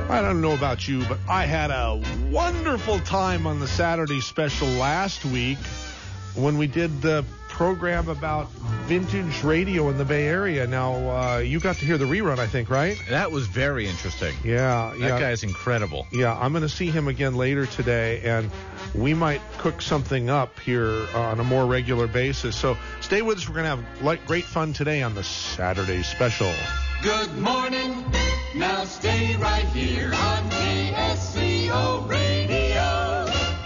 I don't know about you, but I had a wonderful time on the Saturday special last week when we did the program about vintage radio in the Bay Area. Now, you got to hear the rerun, I think, right? That was very interesting. Yeah. That guy's incredible. Yeah, I'm going to see him again later today, and we might cook something up here on a more regular basis. So stay with us. We're going to have great fun today on the Saturday special. Good morning. Now stay right here on KSCO Radio.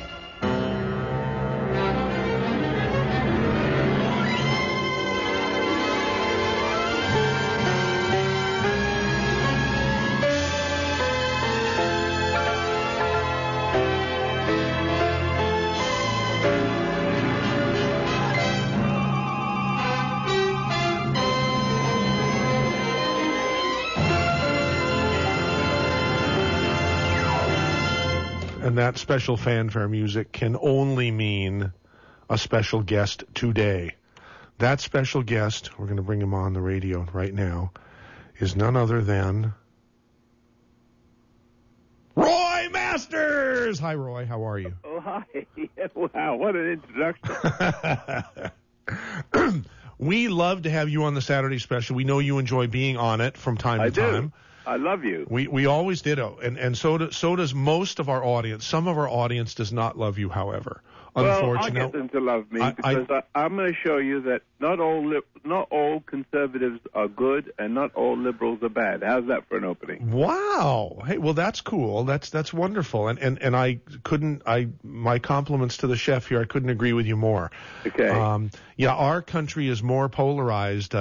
And that special fanfare music can only mean a special guest today. That special guest, we're going to bring him on the radio right now, is none other than Roy Masters! Hi, Roy. How are you? Oh, hi. Wow, what an introduction. We love to have you on the Saturday special. We know you enjoy being on it from time to time. I love you. We always did, and so does most of our audience. Some of our audience does not love you, however. Well, I get them to love me because I'm going to show you that not all conservatives are good and not all liberals are bad. How's that for an opening? Wow. Hey, well, that's cool. That's wonderful. And my compliments to the chef here. I couldn't agree with you more. Okay. Yeah, our country is more polarized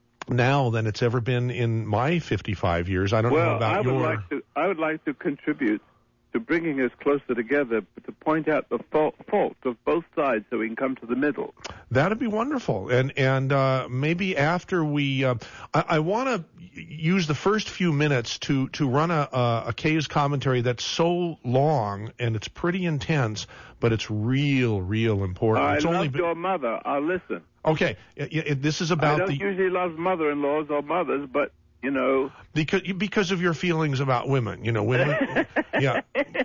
now than it's ever been in my 55 years. I don't know about I would like to contribute to bringing us closer together, to point out the fault of both sides so we can come to the middle. That'd be wonderful. And maybe after we, I want to use the first few minutes to run a K's commentary that's so long and it's pretty intense, but it's real important. I love your mother. I'll listen. Okay, this is about I don't usually love mother-in-laws or mothers, but you know, because of your feelings about women, women, yeah,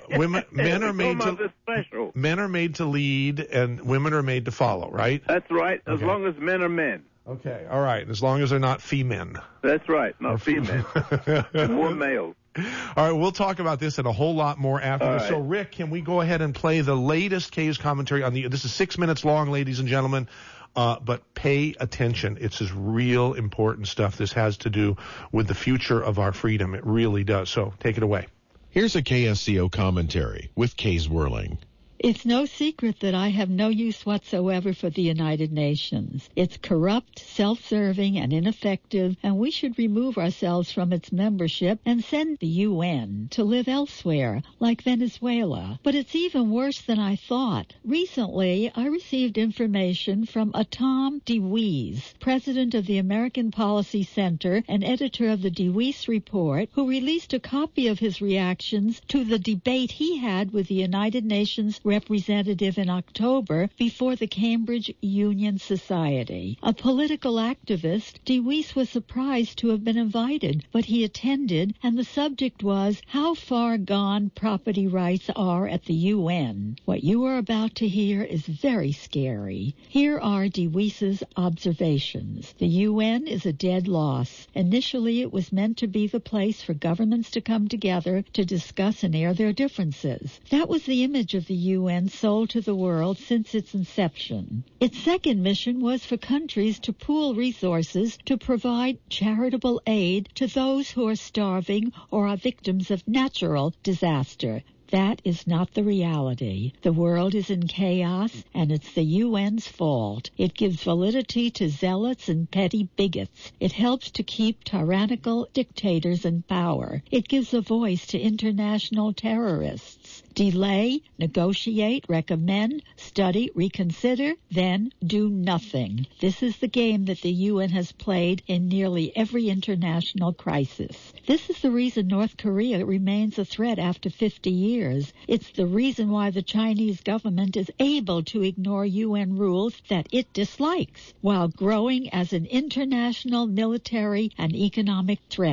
men are made to special. Men are made to lead, and women are made to follow. Right? That's right. As long as men are men. Okay, all right. As long as they're not female. That's right, not female. More male. All right, we'll talk about this and a whole lot more after this. Right. So, Rick, can we go ahead and play the latest K's commentary on this is 6 minutes long, ladies and gentlemen. But pay attention. It's this real important stuff. This has to do with the future of our freedom. It really does. So take it away. Here's a KSCO commentary with K's Whirling. It's no secret that I have no use whatsoever for the United Nations. It's corrupt, self-serving, and ineffective, and we should remove ourselves from its membership and send the UN to live elsewhere, like Venezuela. But it's even worse than I thought. Recently, I received information from Tom DeWeese, president of the American Policy Center and editor of the DeWeese Report, who released a copy of his reactions to the debate he had with the United Nations representative in October before the Cambridge Union Society. A political activist, DeWeese was surprised to have been invited, but he attended, and the subject was how far gone property rights are at the UN. What you are about to hear is very scary. Here are DeWeese's observations. The UN is a dead loss. Initially, it was meant to be the place for governments to come together to discuss and air their differences. That was the image of the UN sold to the world since its inception. Its second mission was for countries to pool resources to provide charitable aid to those who are starving or are victims of natural disaster. That is not the reality. The world is in chaos, and it's the UN's fault. It gives validity to zealots and petty bigots. It helps to keep tyrannical dictators in power. It gives a voice to international terrorists. Delay, negotiate, recommend, study, reconsider, then do nothing. This is the game that the UN has played in nearly every international crisis. This is the reason North Korea remains a threat after 50 years. It's the reason why the Chinese government is able to ignore UN rules that it dislikes, while growing as an international military and economic threat.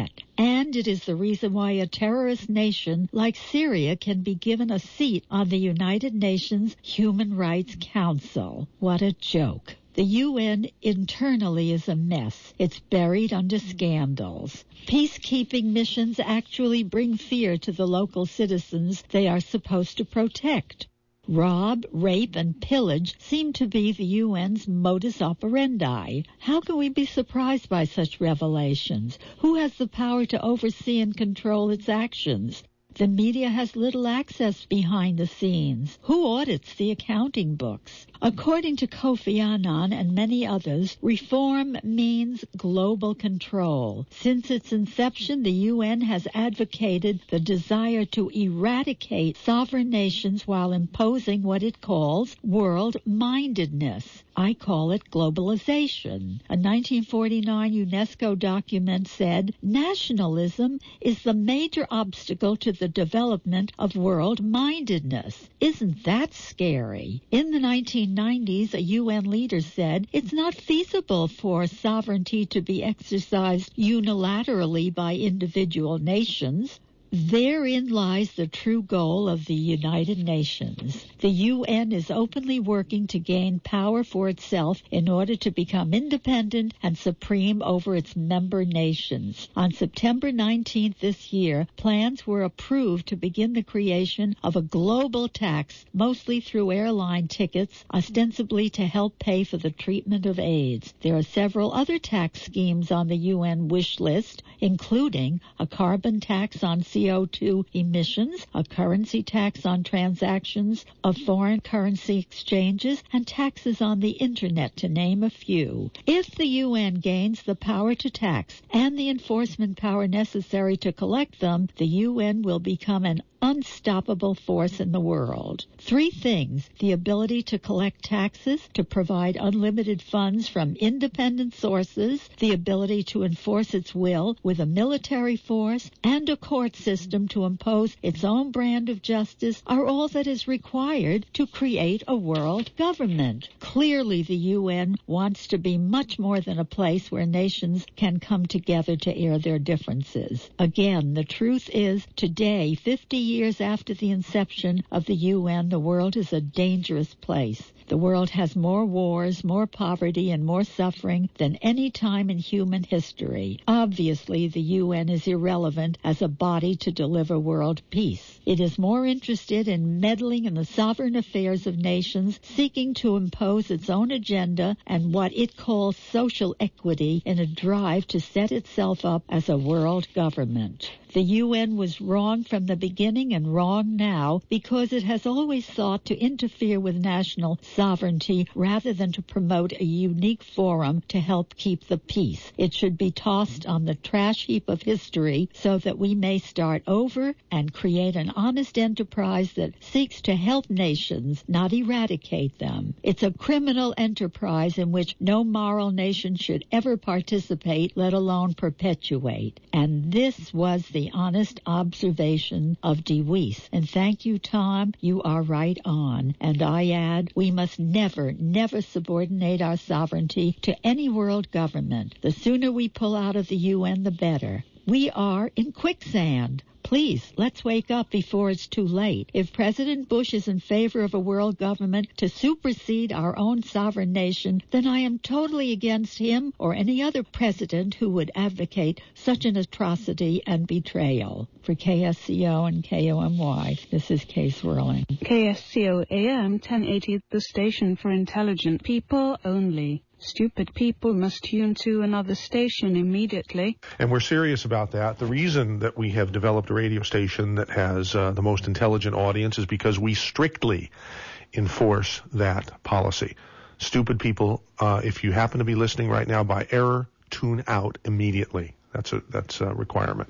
And it is the reason why a terrorist nation like Syria can be given a seat on the United Nations Human Rights Council. What a joke. The UN internally is a mess. It's buried under scandals. Peacekeeping missions actually bring fear to the local citizens they are supposed to protect. Rob, rape, and pillage seem to be the UN's modus operandi. How can we be surprised by such revelations? Who has the power to oversee and control its actions? The media has little access behind the scenes. Who audits the accounting books? According to Kofi Annan and many others, reform means global control. Since its inception, the UN has advocated the desire to eradicate sovereign nations while imposing what it calls world-mindedness. I call it globalization. A 1949 UNESCO document said, nationalism is the major obstacle to the development of world-mindedness. Isn't that scary? In the 1990s, a UN leader said it's not feasible for sovereignty to be exercised unilaterally by individual nations. Therein lies the true goal of the United Nations. The UN is openly working to gain power for itself in order to become independent and supreme over its member nations. On September 19th this year, plans were approved to begin the creation of a global tax, mostly through airline tickets, ostensibly to help pay for the treatment of AIDS. There are several other tax schemes on the UN wish list, including a carbon tax on CO2 emissions, a currency tax on transactions of foreign currency exchanges, and taxes on the Internet, to name a few. If the UN gains the power to tax and the enforcement power necessary to collect them, the UN will become an unstoppable force in the world. 3 things: the ability to collect taxes, to provide unlimited funds from independent sources, the ability to enforce its will with a military force, and a court system to impose its own brand of justice are all that is required to create a world government. Clearly, the UN wants to be much more than a place where nations can come together to air their differences. Again, the truth is, today, 50 years after the inception of the UN, the world is a dangerous place. The world has more wars, more poverty, and more suffering than any time in human history. Obviously, the UN is irrelevant as a body to deliver world peace. It is more interested in meddling in the sovereign affairs of nations, seeking to impose its own agenda and what it calls social equity in a drive to set itself up as a world government. The UN was wrong from the beginning and wrong now because it has always sought to interfere with national sovereignty rather than to promote a unique forum to help keep the peace. It should be tossed on the trash heap of history so that we may start over and create an honest enterprise that seeks to help nations, not eradicate them. It's a criminal enterprise in which no moral nation should ever participate, let alone perpetuate. And this was the honest observation of DeWeese. And thank you, Tom. You are right on. And I add, we must never subordinate our sovereignty to any world government. The sooner we pull out of the UN, the better. We are in quicksand. Please, let's wake up before it's too late. If President Bush is in favor of a world government to supersede our own sovereign nation, then I am totally against him or any other president who would advocate such an atrocity and betrayal. For KSCO and KOMY, this is Kay Swirling. KSCO AM 1080, the station for intelligent people only. Stupid people must tune to another station immediately. And we're serious about that. The reason that we have developed a radio station that has the most intelligent audience is because we strictly enforce that policy. Stupid people, if you happen to be listening right now by error, tune out immediately. That's a requirement.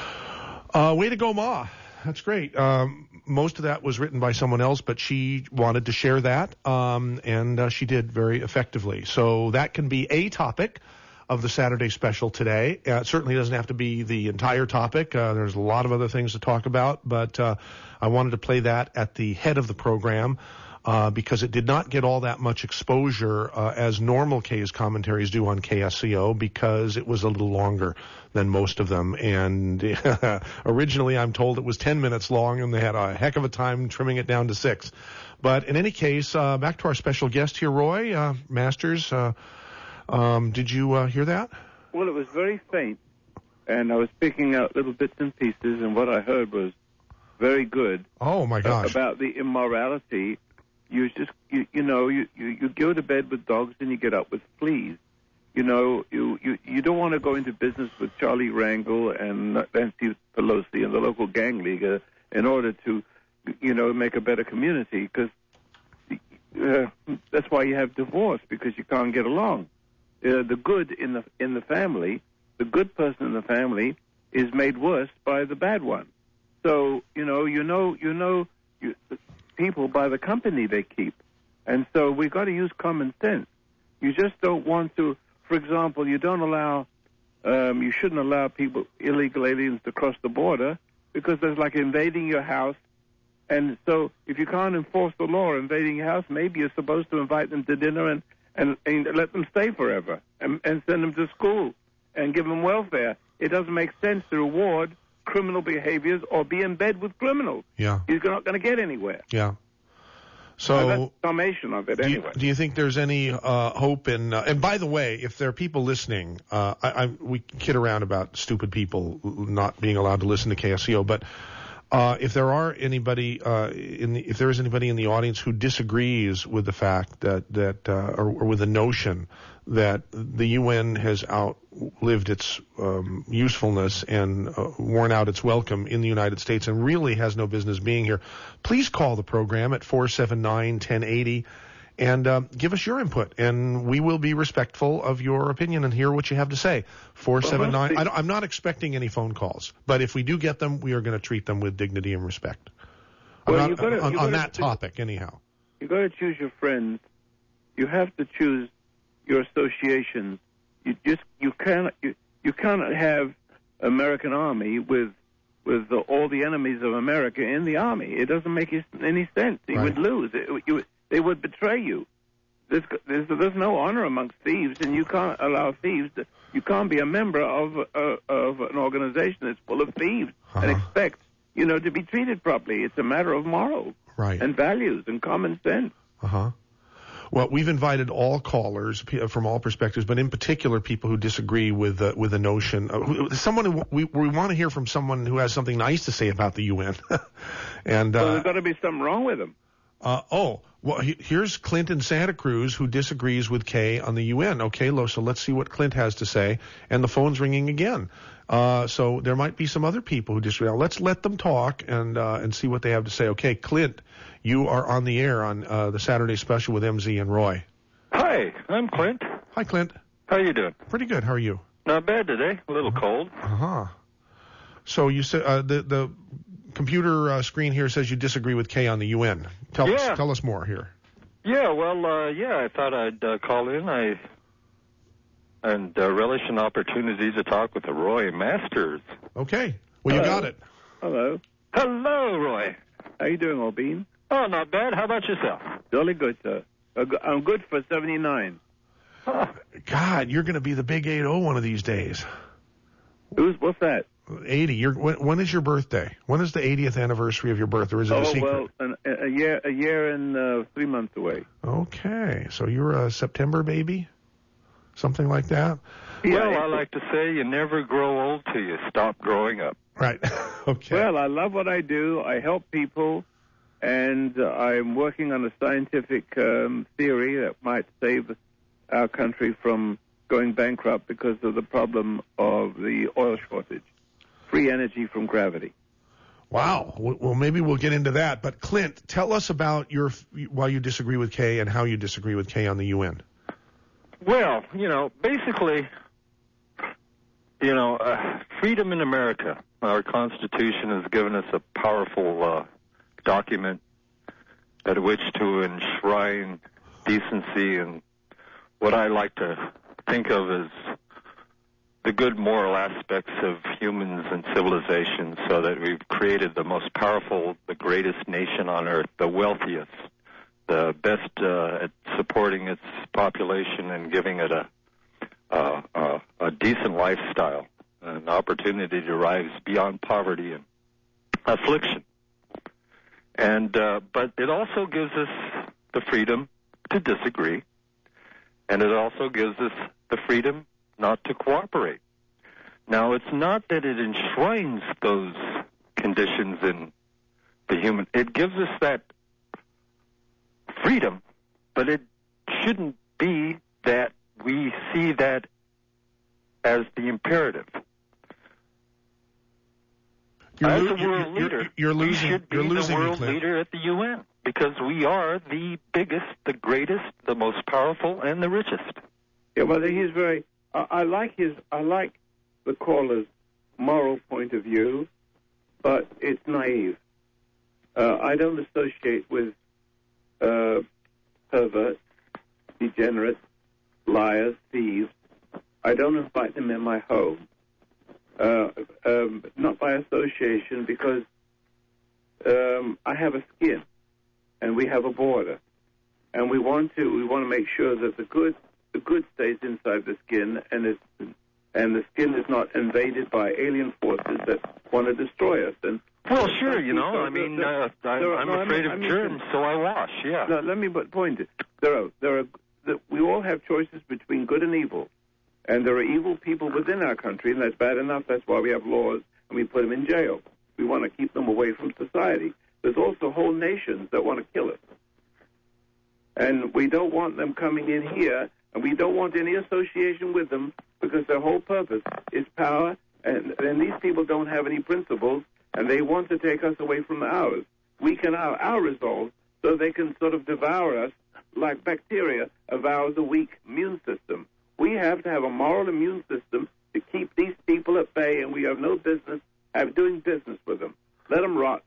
Way to go, Ma. That's great. Most of that was written by someone else, but she wanted to share that, and she did very effectively. So that can be a topic of the Saturday special today. It certainly doesn't have to be the entire topic. There's a lot of other things to talk about, but I wanted to play that at the head of the program. because it did not get all that much exposure as normal K's commentaries do on KSCO, because it was a little longer than most of them. And originally I'm told it was 10 minutes long, and they had a heck of a time trimming it down to 6. But in any case, back to our special guest here, Roy Masters. Did you hear that? Well, it was very faint, and I was picking out little bits and pieces, and what I heard was very good. Oh, my gosh. About the immorality. You just, you go to bed with dogs and you get up with fleas. You don't want to go into business with Charlie Rangel and Nancy Pelosi and the local gang league in order to, make a better community, because that's why you have divorce, because you can't get along. The good in the family, the good person in the family, is made worse by the bad one. So people by the company they keep, and so we've got to use common sense. You just don't want to. For example, you shouldn't allow illegal aliens to cross the border, because there's like invading your house. And so if you can't enforce the law invading your house, maybe you're supposed to invite them to dinner and let them stay forever and send them to school and give them welfare. It doesn't make sense to reward criminal behaviors or be in bed with criminals. Yeah. You're not going to get anywhere. Yeah. So that's the summation of it anyway. Do you think there's any hope in and by the way, if there are people listening, we kid around about stupid people not being allowed to listen to KSCO, but if there are anybody if there is anybody in the audience who disagrees with the fact that or with the notion that the UN has outlived its usefulness and worn out its welcome in the United States and really has no business being here, please call the program at 479-1080 and give us your input, and we will be respectful of your opinion and hear what you have to say. 479. I'm not expecting any phone calls, but if we do get them, we are going to treat them with dignity and respect. On that topic, anyhow. You got to choose your friends. You have to choose your associations. You cannot have American Army with all the enemies of America in the Army. It doesn't make any sense. You would lose. They would betray you. There's no honor amongst thieves, and you can't allow thieves. You can't be a member of an organization that's full of thieves and expect to be treated properly. It's a matter of morals and values and common sense. Well, we've invited all callers from all perspectives, but in particular people who disagree with the notion. Someone we want to hear from someone who has something nice to say about the UN. And there's got to be something wrong with them. Well, here's Clint in Santa Cruz who disagrees with Kay on the UN. Okay, so let's see what Clint has to say. And the phone's ringing again. So there might be some other people who disagree. Now, let's let them talk and see what they have to say. Okay, Clint, you are on the air on the Saturday Special with MZ and Roy. Hi, I'm Clint. Hi, Clint. How you doing? Pretty good. How are you? Not bad today. A little cold. So you said the computer screen here says you disagree with Kay on the UN. Tell us more here. Yeah, well, I thought I'd call in. And relish an opportunity to talk with Roy Masters. Okay. Well, you got it. Hello. Hello, Roy. How you doing, Albeen? Oh, not bad. How about yourself? Jolly good, sir. I'm good for 79. God, you're going to be the big 80 one of these days. What's that? 80. When is your birthday? When is the 80th anniversary of your birth, or is it a secret? Well, a year and 3 months away. Okay, so you're a September baby, something like that. Yeah, well, I like to say you never grow old till you stop growing up. Right. Okay. Well, I love what I do. I help people, and I'm working on a scientific theory that might save our country from going bankrupt because of the problem of the oil shortage. Free energy from gravity. Wow. Well, maybe we'll get into that. But Clint, tell us about why you disagree with Kay and how you disagree with Kay on the UN. Well, basically, freedom in America. Our Constitution has given us a powerful document at which to enshrine decency and what I like to think of as the good moral aspects of humans and civilization, so that we've created the most powerful, the greatest nation on earth, the wealthiest, the best at supporting its population and giving it a decent lifestyle, an opportunity to rise beyond poverty and affliction. And but it also gives us the freedom to disagree, and it also gives us the freedom not to cooperate. Now, it's not that it enshrines those conditions in the human. It gives us that freedom, but it shouldn't be that we see that as the imperative. As a world leader, we should be the world leader at the UN, because we are the biggest, the greatest, the most powerful, and the richest. Yeah, well, he's very. I like the caller's moral point of view, but it's naive. I don't associate with perverts, degenerates, liars, thieves. I don't invite them in my home. Not by association, because I have a skin and we have a border, and we want to make sure that the good stays inside the skin, and the skin is not invaded by alien forces that want to destroy us. And well, sure, you know, I mean, I'm afraid of germs, so I wash. Yeah. No, let me point it. We all have choices between good and evil. And there are evil people within our country, and that's bad enough. That's why we have laws, and we put them in jail. We want to keep them away from society. There's also whole nations that want to kill us. And we don't want them coming in here, and we don't want any association with them, because their whole purpose is power, and these people don't have any principles, and they want to take us away from ours. Weaken our resolve so they can sort of devour us like bacteria devour the weak immune system. We have to have a moral immune system to keep these people at bay, and we have no business doing business with them. Let them rot.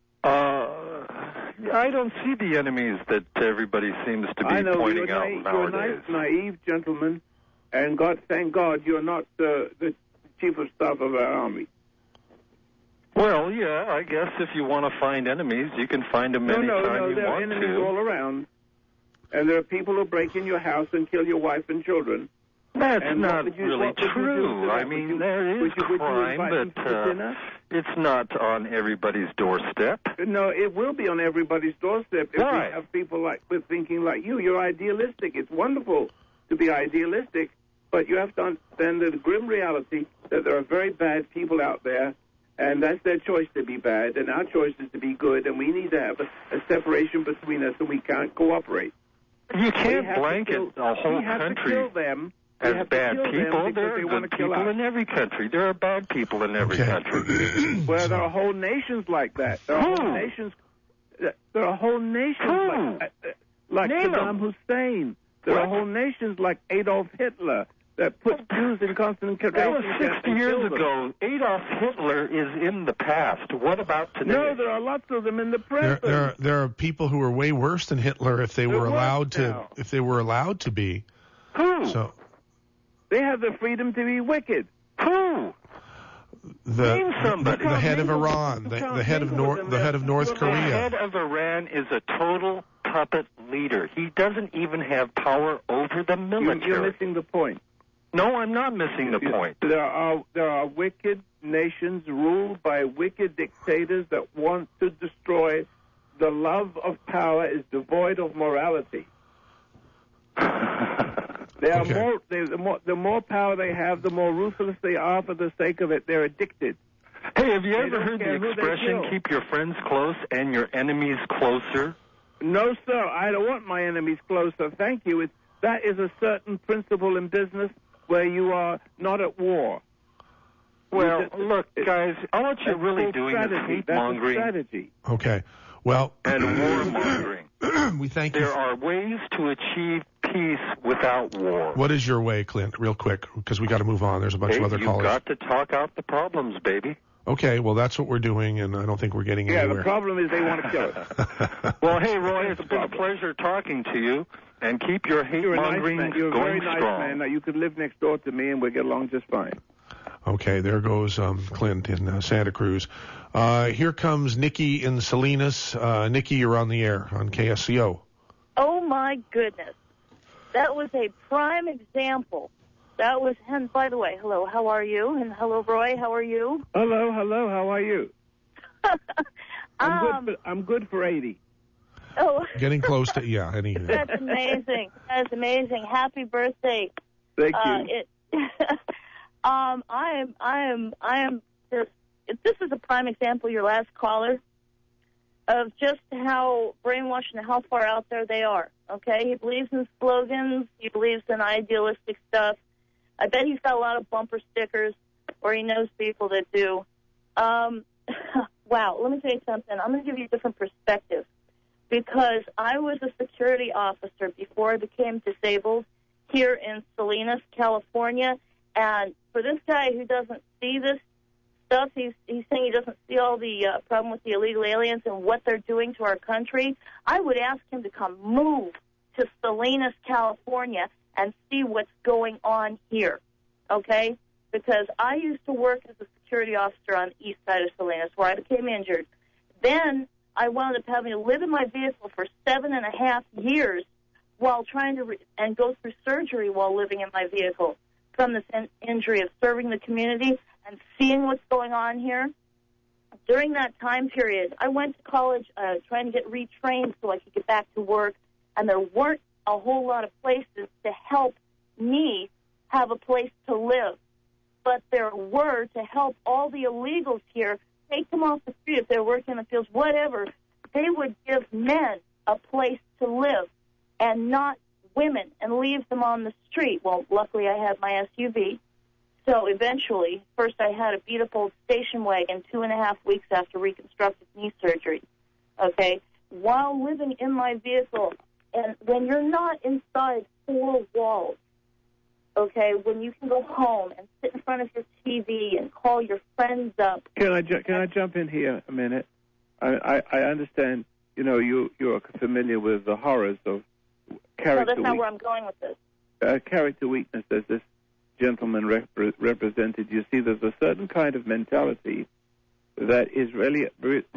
I don't see the enemies that everybody seems to be pointing out nowadays. You're a nice, naive gentleman, and thank God you're not the chief of staff of our army. Well, yeah, I guess if you want to find enemies, you can find them anytime you want to. No, there are enemies all around, and there are people who break in your house and kill your wife and children. That's not really true. I mean, there is crime, but it's not on everybody's doorstep. No, it will be on everybody's doorstep if Why? we have people with thinking like you. You're idealistic. It's wonderful to be idealistic, but you have to understand the grim reality that there are very bad people out there, and that's their choice to be bad, and our choice is to be good, and we need to have a separation between us, and we can't cooperate. You can't blanket a whole country. We have to kill them. As bad people. There are good people in every country. There are bad people in every country. Well, there are whole nations like that. There are whole nations. There are whole nations like Saddam Hussein. There are whole nations like Adolf Hitler that put Jews in concentration camps. That was 60 years ago. Adolf Hitler is in the past. What about today? No, there are lots of them in the present. There are people who are way worse than Hitler if they were allowed to. If they were allowed to be. Who? So. They have the freedom to be wicked. Who? Name somebody. The head of Iran, the head of North Korea. The head of Iran is a total puppet leader. He doesn't even have power over the military. You're missing the point. No, I'm not missing the point. There are wicked nations ruled by wicked dictators that want to destroy. The love of power is devoid of morality. The more power they have, the more ruthless they are for the sake of it. They're addicted. Hey, have you ever heard the expression, keep your friends close and your enemies closer? No, sir. I don't want my enemies closer. Thank you. That is a certain principle in business where you are not at war. Well, look, guys, all what you're really doing is hate-mongering. That's a strategy. Okay. Well, and warmongering. We thank you. There are ways to achieve peace without war. What is your way, Clint, real quick, because we got to move on. There's a bunch of other callers. You've got to talk out the problems, baby. Okay, well, that's what we're doing, and I don't think we're getting anywhere. Yeah, the problem is they want to kill us. Well, hey, Roy, it's been a pleasure talking to you, and keep your hate-mongering going strong. You're a very nice man. Now, you could live next door to me, and we'll get along just fine. Okay, there goes Clint in Santa Cruz. Here comes Nikki in Salinas. Nikki, you're on the air on KSCO. my goodness. That was a prime example. That was, and by the way, hello, how are you? And hello, Roy, how are you? Hello, how are you? I'm good for 80. Oh, Getting close to, yeah. That's amazing. That's amazing. Happy birthday. Thank you. I am just, this is a prime example, your last caller, of just how brainwashed and how far out there they are. Okay? He believes in slogans. He believes in idealistic stuff. I bet he's got a lot of bumper stickers, or he knows people that do. Wow, let me tell you something. I'm going to give you a different perspective, because I was a security officer before I became disabled here in Salinas, California, and for this guy who doesn't see this stuff, he's saying he doesn't see all the problem with the illegal aliens and what they're doing to our country. I would ask him to come move to Salinas, California, and see what's going on here, okay? Because I used to work as a security officer on the east side of Salinas, where I became injured. Then I wound up having to live in my vehicle for 7.5 years while trying to and go through surgery while living in my vehicle from this injury of serving the community and seeing what's going on here. During that time period, I went to college trying to get retrained so I could get back to work, and there weren't a whole lot of places to help me have a place to live. But there were to help all the illegals here, take them off the street if they're working in the fields, whatever. They would give men a place to live and not women and leave them on the street. Well, luckily I had my SUV. So eventually, first I had a beat-up old station wagon 2.5 weeks after reconstructive knee surgery, okay, while living in my vehicle. And when you're not inside 4 walls, okay, when you can go home and sit in front of your TV and call your friends up. Can I jump in here a minute? I understand, you're familiar with the horrors of character. No, that's not where I'm going with this. Character weakness, as this gentleman represented. You see, there's a certain kind of mentality that is really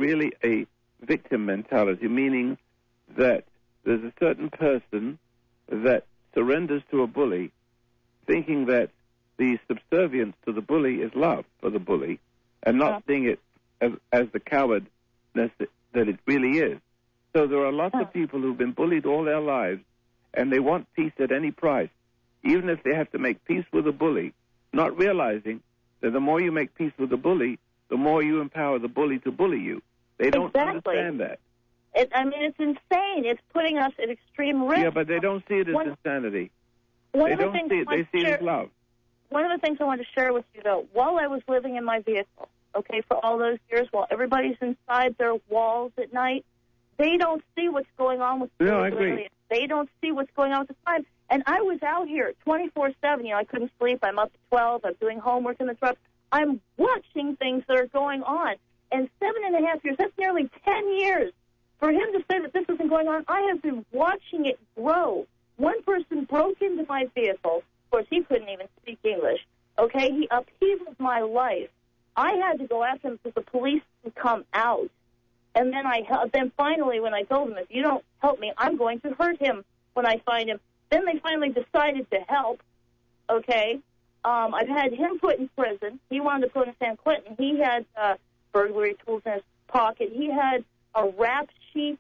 a victim mentality, meaning that there's a certain person that surrenders to a bully, thinking that the subservience to the bully is love for the bully, and not seeing it as the cowardness that it really is. So there are lots of people who've been bullied all their lives, and they want peace at any price, even if they have to make peace with a bully, not realizing that the more you make peace with the bully, the more you empower the bully to bully you. They don't understand that. It's insane. It's putting us at extreme risk. Yeah, but they don't see it as insanity. They don't see it. They see it as love. One of the things I want to share with you, though, while I was living in my vehicle, okay, for all those years, while everybody's inside their walls at night, they don't see what's going on with the aliens. They don't see what's going on with the crime. And I was out here 24/7. I couldn't sleep. I'm up at 12. I'm doing homework in the truck. I'm watching things that are going on. And 7.5 years, that's nearly 10 years. For him to say that this isn't going on, I have been watching it grow. One person broke into my vehicle. Of course, he couldn't even speak English. Okay, he upheaved my life. I had to go after him because the police would come out. And then finally, when I told him, if you don't help me, I'm going to hurt him when I find him. Then they finally decided to help. Okay, I've had him put in prison. He wanted to put in San Quentin. He had burglary tools in his pocket. He had a rap sheet.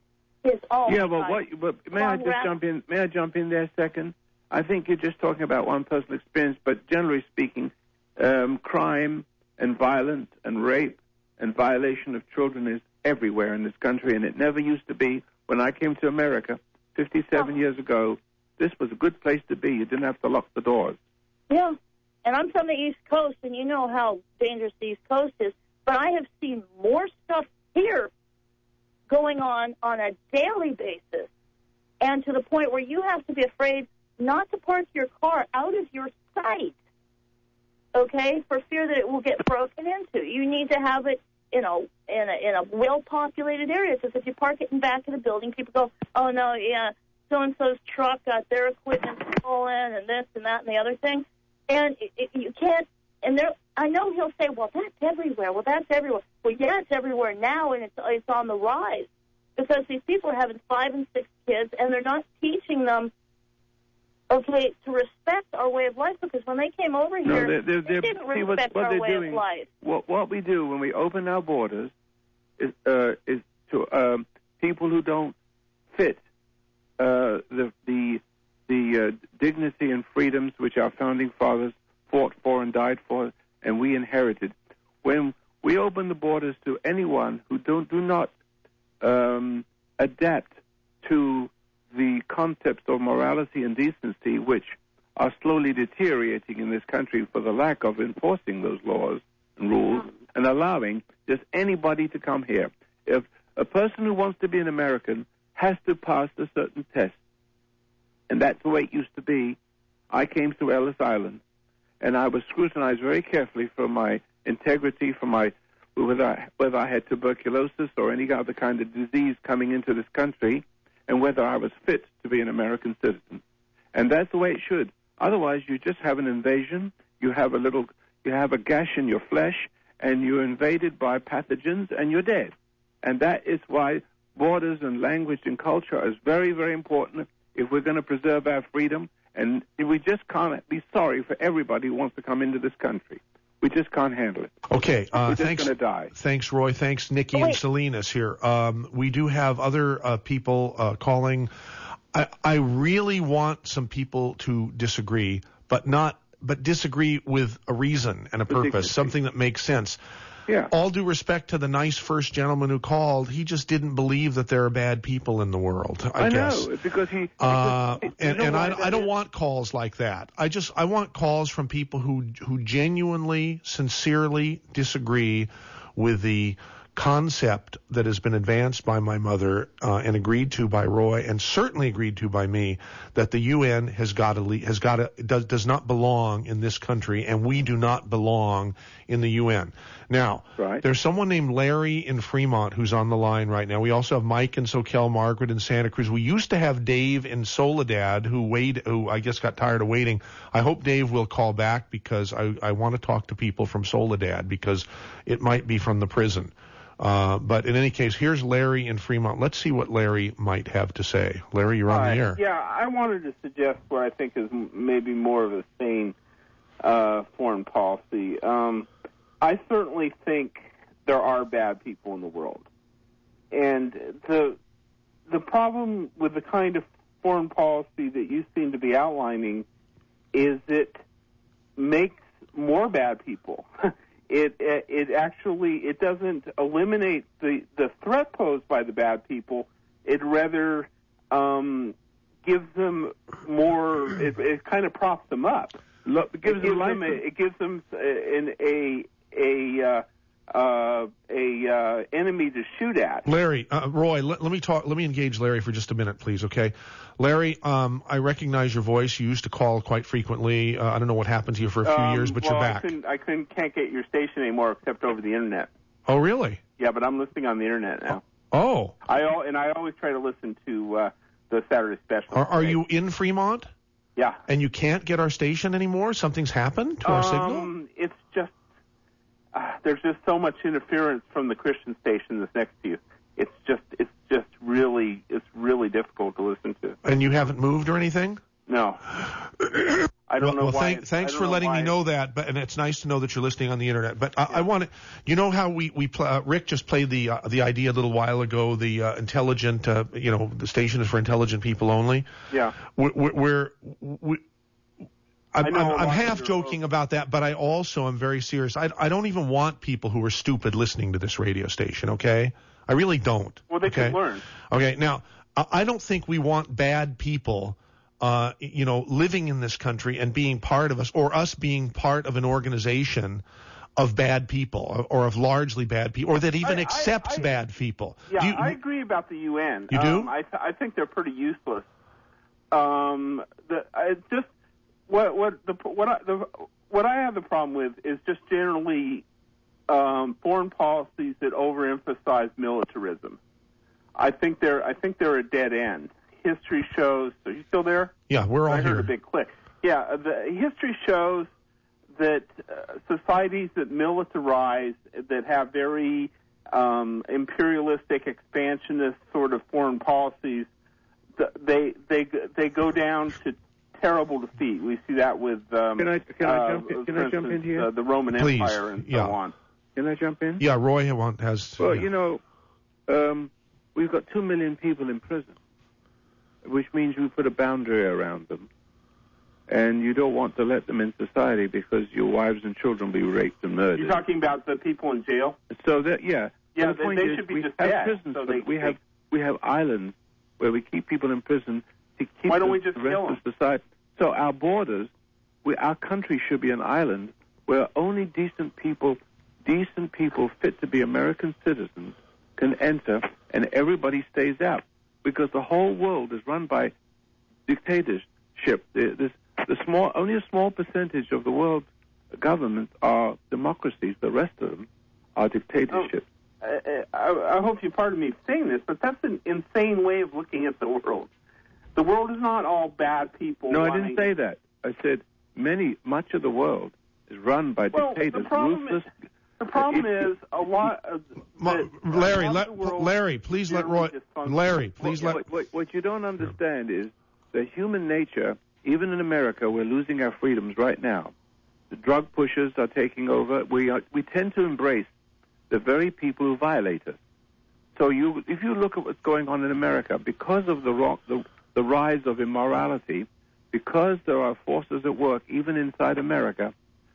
May I jump in there a second? I think you're just talking about one personal experience, but generally speaking, crime and violence and rape and violation of children is everywhere in this country, and it never used to be. When I came to America 57 years ago, this was a good place to be. You didn't have to lock the doors. Yeah, and I'm from the East Coast, and you know how dangerous the East Coast is, but I have seen more stuff here going on a daily basis, and to the point where you have to be afraid not to park your car out of your sight, okay, for fear that it will get broken into. You need to have it, in a well-populated area, because if you park it in back of the building, people go, oh, no, yeah, so-and-so's truck got their equipment stolen and this and that and the other thing. And you can't, and I know he'll say, well, that's everywhere. Well, yeah, it's everywhere now, and it's on the rise. because these people are having 5 and 6 kids, and they're not teaching them, okay, to respect our way of life, because when they came over here, they didn't respect our way of life. What we do when we open our borders is to people who don't fit the dignity and freedoms which our founding fathers fought for and died for, and we inherited. When we open the borders to anyone who do not adapt to the concepts of morality and decency, which are slowly deteriorating in this country for the lack of enforcing those laws and rules, and allowing just anybody to come here. If a person who wants to be an American has to pass a certain test, and that's the way it used to be. I came to Ellis Island, and I was scrutinized very carefully for my integrity, for my whether I had tuberculosis or any other kind of disease coming into this country, and whether I was fit to be an American citizen. And that's the way it should. Otherwise, you just have an invasion. You have a gash in your flesh, and you're invaded by pathogens, and you're dead. And that is why borders and language and culture is very, very important if we're going to preserve our freedom. And we just can't be sorry for everybody who wants to come into this country. We just can't handle it. Okay, we're just thanks. Going to die. Thanks, Roy. Thanks, Nikki and Salinas here. We do have other people calling. I really want some people to disagree, but disagree with a reason and a purpose, something that makes sense. Yeah. All due respect to the nice first gentleman who called, he just didn't believe that there are bad people in the world. I guess. Know because he. I don't want calls like that. I want calls from people who genuinely, sincerely disagree with the concept that has been advanced by my mother and agreed to by Roy, and certainly agreed to by me, that the UN does not belong in this country, and we do not belong in the UN. Now, There's someone named Larry in Fremont who's on the line right now. We also have Mike in Soquel, Margaret in Santa Cruz. We used to have Dave in Soledad who I guess got tired of waiting. I hope Dave will call back, because I want to talk to people from Soledad, because it might be from the prison. But in any case, here's Larry in Fremont. Let's see what Larry might have to say. Larry, you're on the air. Yeah, I wanted to suggest what I think is maybe more of a sane foreign policy. I certainly think there are bad people in the world. And the problem with the kind of foreign policy that you seem to be outlining is it makes more bad people. It actually doesn't eliminate the threat posed by the bad people. It rather gives them more. It kind of props them up. It gives them a enemy to shoot at. Larry, Roy, let me engage Larry for just a minute, please. Okay, Larry, I recognize your voice. You used to call quite frequently. I don't know what happened to you for a few years, but you're back. I can't get your station anymore except over the internet. Oh, really? Yeah, but I'm listening on the internet now. Oh. I always try to listen to the Saturday Special. Are you in Fremont? Yeah. And you can't get our station anymore? Something's happened to our signal? It's just there's just so much interference from the Christian station that's next to you. It's really difficult to listen to. And you haven't moved or anything? No. I don't know why. Thanks for letting me know that, and it's nice to know that you're listening on the internet. But I want to, you know how Rick just played the idea a little while ago, the intelligent, the station is for intelligent people only. Yeah. I'm half joking about that, but I also am very serious. I don't even want people who are stupid listening to this radio station, okay? I really don't. Well, they can learn. Okay, now, I don't think we want bad people, living in this country and being part of us, or us being part of an organization of bad people, or of largely bad people, or that even accepts bad people. Yeah, I agree about the UN. You do? I think they're pretty useless. What I have the problem with is just generally foreign policies that overemphasize militarism. I think they're a dead end. History shows. Are you still there? Yeah, we're all here. I heard a big click. Yeah, the history shows that societies that militarize, that have very imperialistic, expansionist sort of foreign policies, they go down to terrible defeat. We see that with Can I jump in here? The Roman Please. Empire and so on. Can I jump in? Yeah, Roy has. Well, yeah. We've got 2 million people in prison, which means we put a boundary around them. And you don't want to let them in society because your wives and children will be raped and murdered. You're talking about the people in jail? So that, yeah. Yeah, the point they is, should be we just have dead. prisons, So but we have islands where we keep people in prison to keep Why don't we the just rest kill of society. So our borders, our country should be an island where only decent people fit to be American citizens can enter, and everybody stays out, because the whole world is run by dictatorship. Only a small percentage of the world's governments are democracies. The rest of them are dictatorships. I hope you pardon me saying this, but that's an insane way of looking at the world. The world is not all bad people. No, I didn't say that. I said much of the world is run by dictators. The problem is a lot of Larry, please let Roy. Larry, please let. What you don't understand is that human nature, even in America, we're losing our freedoms right now. The drug pushers are taking over. We tend to embrace the very people who violate us. So if you look at what's going on in America, because of the rise of immorality, because there are forces at work even inside America.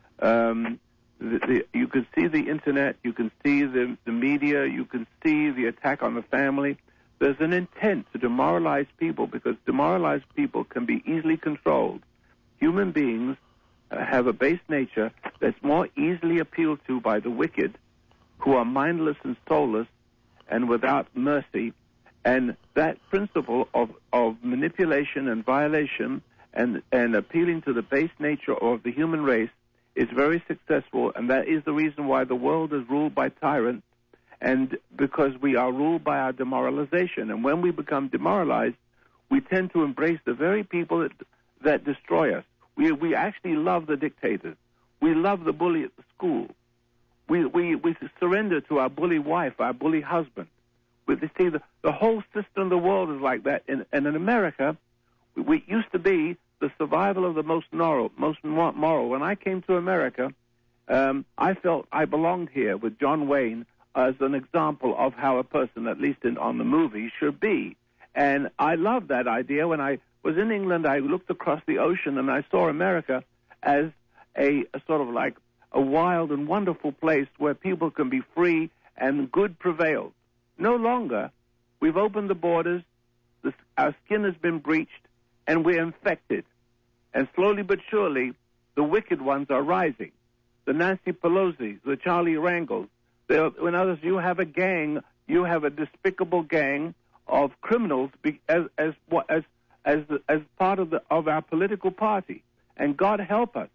You can see the internet, you can see the media, you can see the attack on the family. There's an intent to demoralize people because demoralized people can be easily controlled. Human beings have a base nature that's more easily appealed to by the wicked, who are mindless and soulless and without mercy. And that principle of manipulation and violation and appealing to the base nature of the human race is very successful, and that is the reason why the world is ruled by tyrants, and because we are ruled by our demoralization. And when we become demoralized, we tend to embrace the very people that destroy us. We actually love the dictators. We love the bully at the school. We surrender to our bully wife, our bully husband. See, the whole system of the world is like that. And in America, we used to be the survival of the most moral. When I came to America, I felt I belonged here with John Wayne as an example of how a person, at least on the movie, should be. And I loved that idea. When I was in England, I looked across the ocean and I saw America as a sort of like a wild and wonderful place where people can be free and good prevails. No longer. We've opened the borders, our skin has been breached, and we're infected. And slowly but surely, the wicked ones are rising. The Nancy Pelosi's, the Charlie Rangels. In others, you have a gang, you have a despicable gang of criminals as part of our political party. And God help us.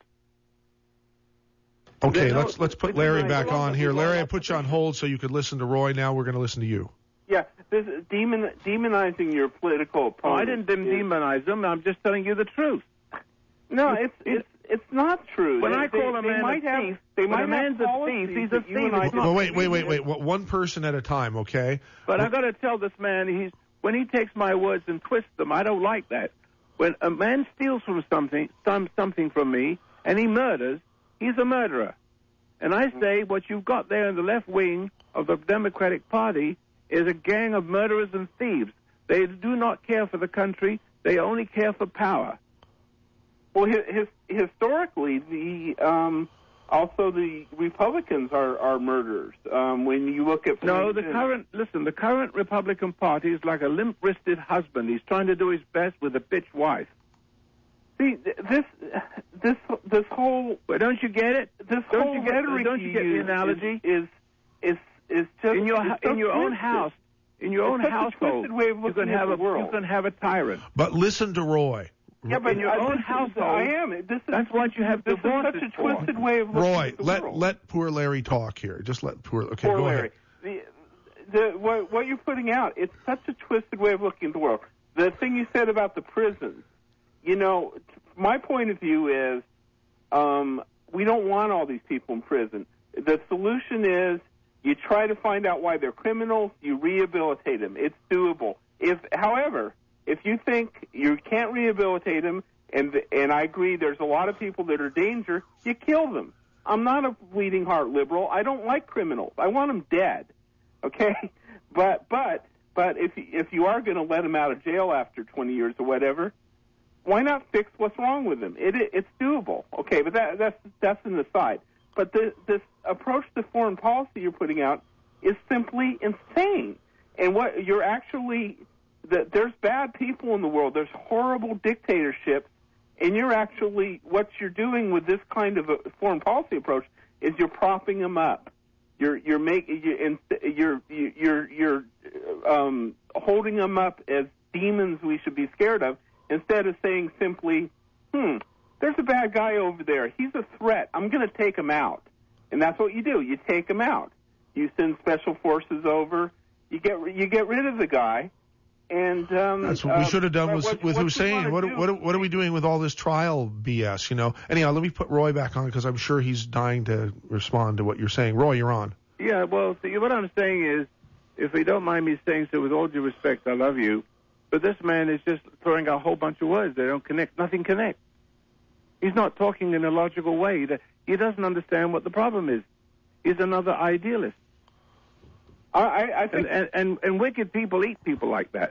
Okay, let's put Larry back on here. Larry, I put you on hold so you could listen to Roy. Now we're going to listen to you. Yeah, this is demonizing your political opponent. Oh, I didn't demonize them. I'm just telling you the truth. No, it's not true. When I call a man a thief, he's a thief. Well, wait. One person at a time, okay? But I've got to tell this man, when he takes my words and twists them, I don't like that. When a man steals from something from me, and he murders, he's a murderer. And I say what you've got there in the left wing of the Democratic Party is a gang of murderers and thieves. They do not care for the country. They only care for power. Well, historically, also the Republicans are murderers. When you look at the current Republican Party is like a limp-wristed husband. He's trying to do his best with a bitch wife. See, this whole. Don't you get it? Don't you get the analogy? Is just in your own house, in your own household, you can have a tyrant. But listen to Roy. Yeah, but in your own household, I am. That's what you have divorces for. This is such a twisted way of looking at the world. let poor Larry talk here. Just let poor. Okay, poor go Larry. ahead. What you're putting out, it's such a twisted way of looking at the world. The thing you said about the prisons, my point of view is we don't want all these people in prison. The solution is You try to find out why they're criminals. You rehabilitate them. It's doable. However, if you think you can't rehabilitate them, and I agree, there's a lot of people that are danger, you kill them. I'm not a bleeding heart liberal. I don't like criminals. I want them dead. Okay, but if you are going to let them out of jail after 20 years or whatever, why not fix what's wrong with them? It's doable. Okay, but that's an aside. But this approach to foreign policy you're putting out is simply insane. And what you're actually there's bad people in the world. There's horrible dictatorships, and what you're doing with this kind of a foreign policy approach is you're propping them up. You're holding them up as demons we should be scared of, instead of saying simply, there's a bad guy over there. He's a threat. I'm going to take him out. And that's what you do. You take him out. You send special forces over. You get rid of the guy. And that's what we should have done with Hussein. What are we doing with all this trial BS? Anyhow, let me put Roy back on because I'm sure he's dying to respond to what you're saying. Roy, you're on. Yeah, well, see, what I'm saying is, if you don't mind me saying so, with all due respect, I love you, but this man is just throwing out a whole bunch of words. They don't connect. Nothing connects. He's not talking in a logical way. He doesn't understand what the problem is. He's another idealist. I think, and wicked people eat people like that.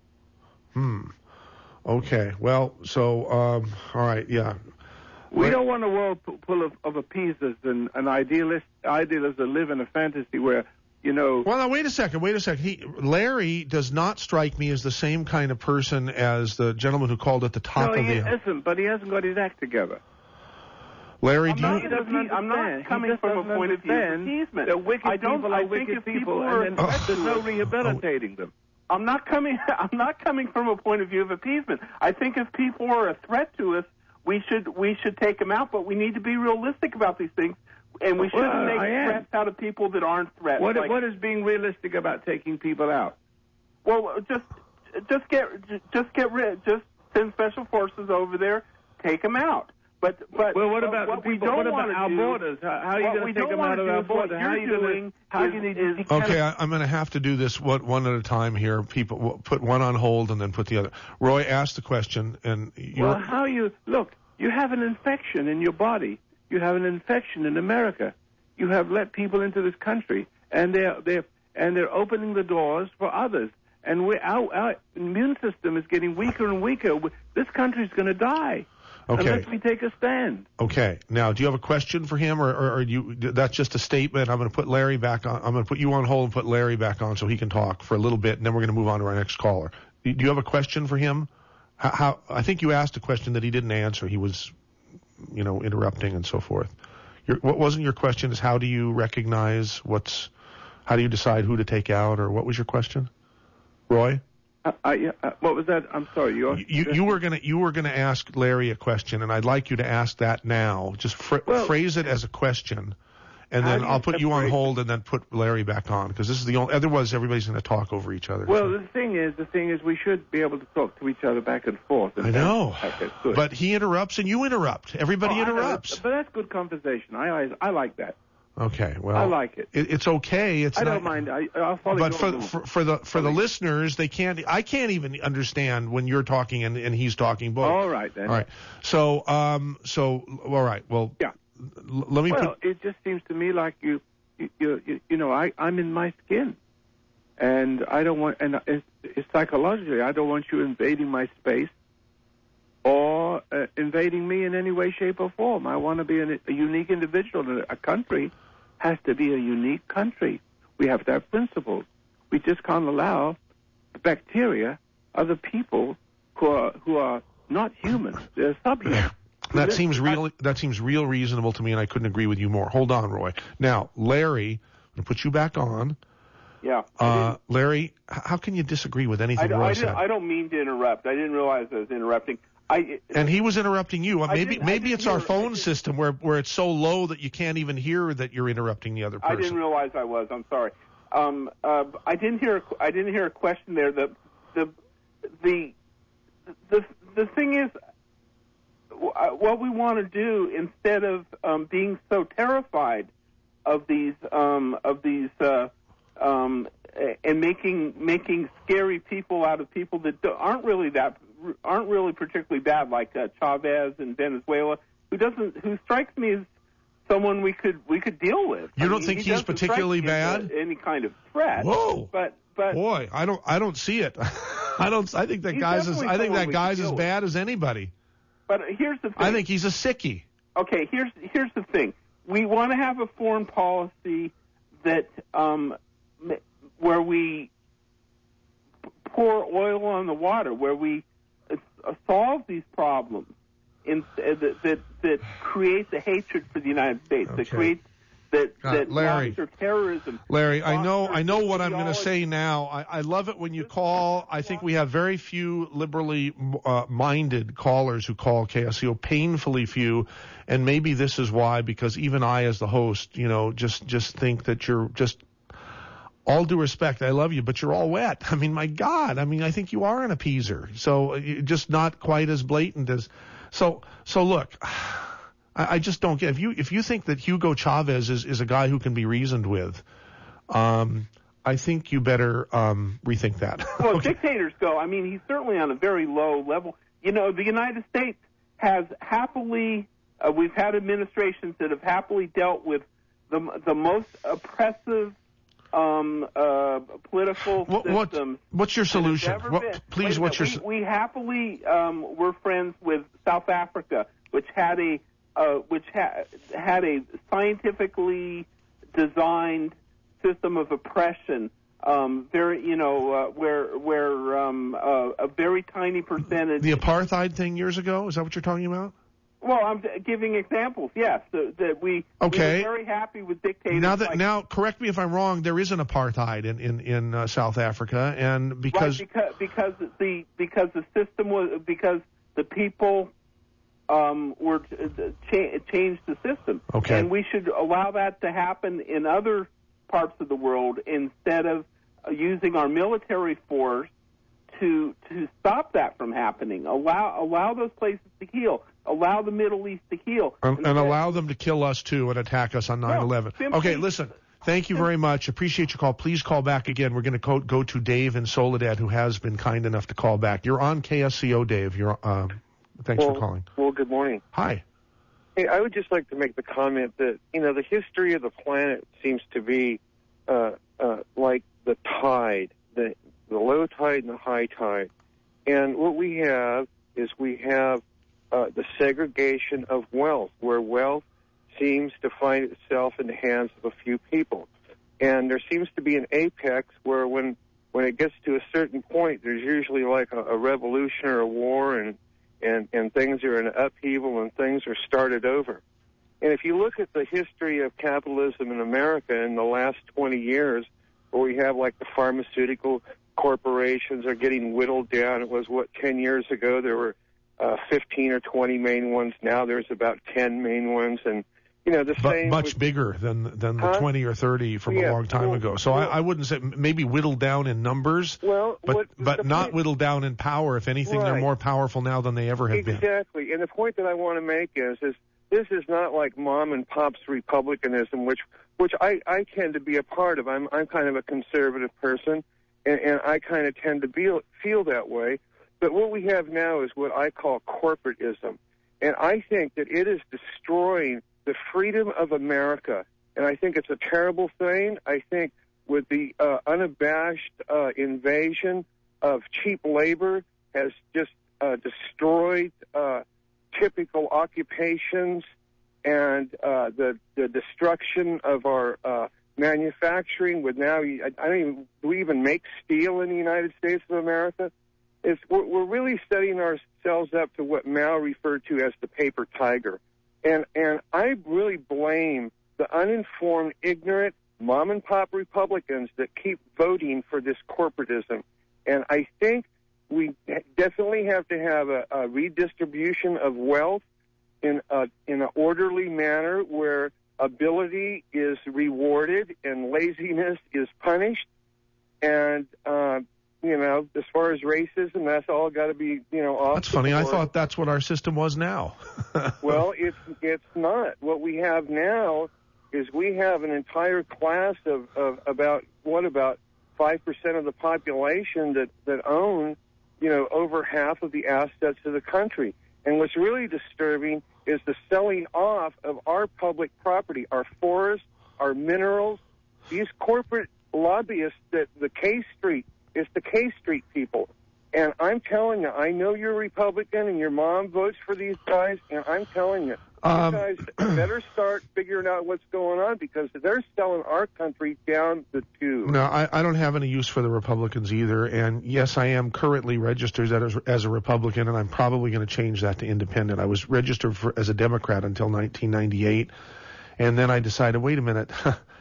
Okay. Well, so all right. Yeah. We don't want a world full of appeasers and idealists that live in a fantasy where, Well, now, wait a second. Larry does not strike me as the same kind of person as the gentleman who called at the top of the... No, he isn't, but he hasn't got his act together. Larry, I'm not coming from a point of view of appeasement. The wicked people are wicked people, and there's no rehabilitating them. I'm not coming from a point of view of appeasement. I think if people are a threat to us, we should take them out, but we need to be realistic about these things, and we shouldn't make threats out of people that aren't threats. What is being realistic about taking people out? Well, just send special forces over there, take them out. But what about what the people? We don't what about our borders? How are you going to take them out of our borders? How are you doing? Okay, I'm going to have to do this one at a time here. People put one on hold and then put the other. Roy, ask the question, and look? You have an infection in your body. You have an infection in America. You have let people into this country, and they're opening the doors for others. And our immune system is getting weaker and weaker. This country's going to die. Okay. Unless we take a stand. Okay. Now, do you have a question for him, or that's just a statement? I'm going to put Larry back on. I'm going to put you on hold and put Larry back on so he can talk for a little bit, and then we're going to move on to our next caller. Do you have a question for him? I think you asked a question that he didn't answer. He was, interrupting and so forth. What wasn't your question? Is how do you recognize how do you decide who to take out, or what was your question, Roy? What was that? I'm sorry. You were gonna ask Larry a question, and I'd like you to ask that now. Just phrase it as a question, and then I'll put you on hold and then put Larry back on, because this is the only. Otherwise, everybody's going to talk over each other. Well, the thing is, we should be able to talk to each other back and forth. I know, but he interrupts and you interrupt. Everybody interrupts. But that's good conversation. I like that. Okay, well, I like it. It's okay. I don't mind. I'll follow. But for the listeners, they can't. I can't even understand when you're talking and he's talking both. All right then. All right. So all right. Well, yeah. Let me. It just seems to me like I'm in my skin, and I don't want. And it's psychologically, I don't want you invading my space or invading me in any way, shape, or form. I want to be a unique individual. A country has to be a unique country. We have to have principles. We just can't allow bacteria, other people who are not human. They're subhuman. That seems real reasonable to me, and I couldn't agree with you more. Hold on, Roy. Now, Larry, I'm going to put you back on. Yeah. Larry, how can you disagree with anything Roy said? I don't mean to interrupt. I didn't realize I was interrupting. And he was interrupting you. Maybe it's our phone system where it's so low that you can't even hear that you're interrupting the other person. I didn't realize I was. I'm sorry. I didn't hear a question there. The thing is, what we want to do, instead of being so terrified and making scary people out of people that aren't really particularly bad, like Chavez in Venezuela, who strikes me as someone we could deal with. You don't think he's particularly bad? Any kind of threat. Whoa! But boy, I don't see it. I think that guy's as bad as anybody. But here's the thing. I think he's a sickie. Okay, here's the thing. We want to have a foreign policy that where we pour oil on the water, where we solve these problems, that create the hatred for the United States, that create that Larry, foster terrorism. Larry, I know what I'm going to say now. I love it when you call. I think we have very few liberally minded callers who call KSCO, painfully few, and maybe this is why, because even I, as the host, just think that you're just. All due respect, I love you, but you're all wet. I mean, my God. I mean, I think you are an appeaser. So just not quite as blatant as. So look. I just don't get if you think that Hugo Chavez is a guy who can be reasoned with, I think you better rethink that. Well, okay. Dictators go. I mean, he's certainly on a very low level. The United States has happily. We've had administrations that have happily dealt with the most oppressive political systems. What's your solution? Please, what's your? We happily were friends with South Africa, which had a scientifically designed system of oppression, where a very tiny percentage. The apartheid thing years ago, is that what you're talking about? Well, I'm giving examples. Yes, that we were very happy with dictators. Now, correct me if I'm wrong. There is an apartheid in South Africa, and because the system was because the people. Change the system. Okay. And we should allow that to happen in other parts of the world instead of using our military force to stop that from happening. Allow those places to heal. Allow the Middle East to heal. And allow them to kill us, too, and attack us on 9/11. Okay, listen. Thank you very much. Appreciate your call. Please call back again. We're going to go to Dave in Soledad, who has been kind enough to call back. You're on KSCO, Dave. Thanks for calling. Well, good morning. Hi. Hey, I would just like to make the comment that, the history of the planet seems to be like the tide, the low tide and the high tide. And what we have is the segregation of wealth, where wealth seems to find itself in the hands of a few people. And there seems to be an apex where when it gets to a certain point, there's usually like a revolution or a war, and things are in upheaval and things are started over. And if you look at the history of capitalism in America in the last 20 years, where we have like the pharmaceutical corporations are getting whittled down. It was, 10 years ago there were 15 or 20 main ones. Now there's about 10 main ones. And, but much bigger than the 20 or 30 from a long time ago. So I wouldn't say maybe whittled down in numbers, but not whittled down in power. If anything, They're more powerful now than they ever have been. Exactly. And the point that I want to make is this is not like mom and pop's republicanism, which I tend to be a part of. I'm kind of a conservative person, and I kind of tend to feel that way. But what we have now is what I call corporatism. And I think that it is destroying the freedom of America, and I think it's a terrible thing. I think with the unabashed invasion of cheap labor has just destroyed typical occupations, and the destruction of our manufacturing. With now, do we even make steel in the United States of America? We're really setting ourselves up to what Mao referred to as the paper tiger. And I really blame the uninformed, ignorant mom-and-pop Republicans that keep voting for this corporatism. And I think we definitely have to have a redistribution of wealth in an orderly manner where ability is rewarded and laziness is punished. And as far as racism, that's all got to be, off. That's funny. I thought that's what our system was now. Well, it's not. What we have now is we have an entire class of about 5% of the population that own, over half of the assets of the country. And what's really disturbing is the selling off of our public property, our forests, our minerals, these corporate lobbyists that the K Street people. And I'm telling you, I know you're Republican and your mom votes for these guys, and I'm telling you, you guys better start figuring out what's going on because they're selling our country down the tube. No, I don't have any use for the Republicans either. And yes, I am currently registered as a Republican, and I'm probably going to change that to independent. I was registered as a Democrat until 1998, and then I decided, wait a minute,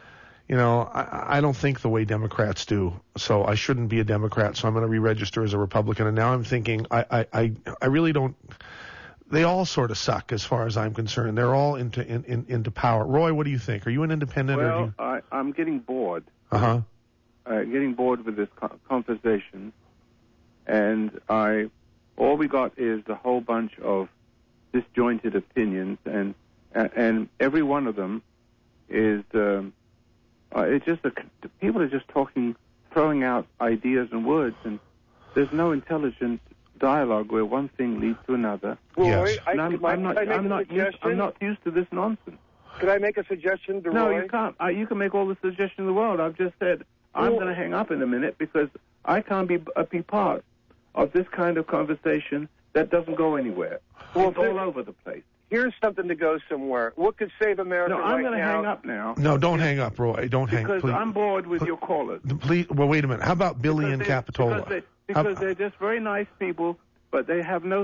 I don't think the way Democrats do, so I shouldn't be a Democrat, so I'm going to re-register as a Republican. And now I'm thinking, I really don't. They all sort of suck as far as I'm concerned. They're all into power. Roy, what do you think? Are you an independent? Well, I'm getting bored. Getting bored with this conversation, and all we got is a whole bunch of disjointed opinions, and every one of them is it's just people are just talking, throwing out ideas and words, and there's no intelligent dialogue where one thing leads to another. Well, yes. I'm not used to this nonsense. Could I make a suggestion to Roy? No, you can't. You can make all the suggestions in the world. I've just said I'm going to hang up in a minute because I can't be part of this kind of conversation that doesn't go anywhere. It's all over the place. Here's something to go somewhere. What could save America right now? No, I'm going to hang up now. No, don't hang up, Roy. Don't hang up. Because I'm bored with your callers. Please, well, wait a minute. How about Billy and Capitola? Because they're just very nice people, but they have no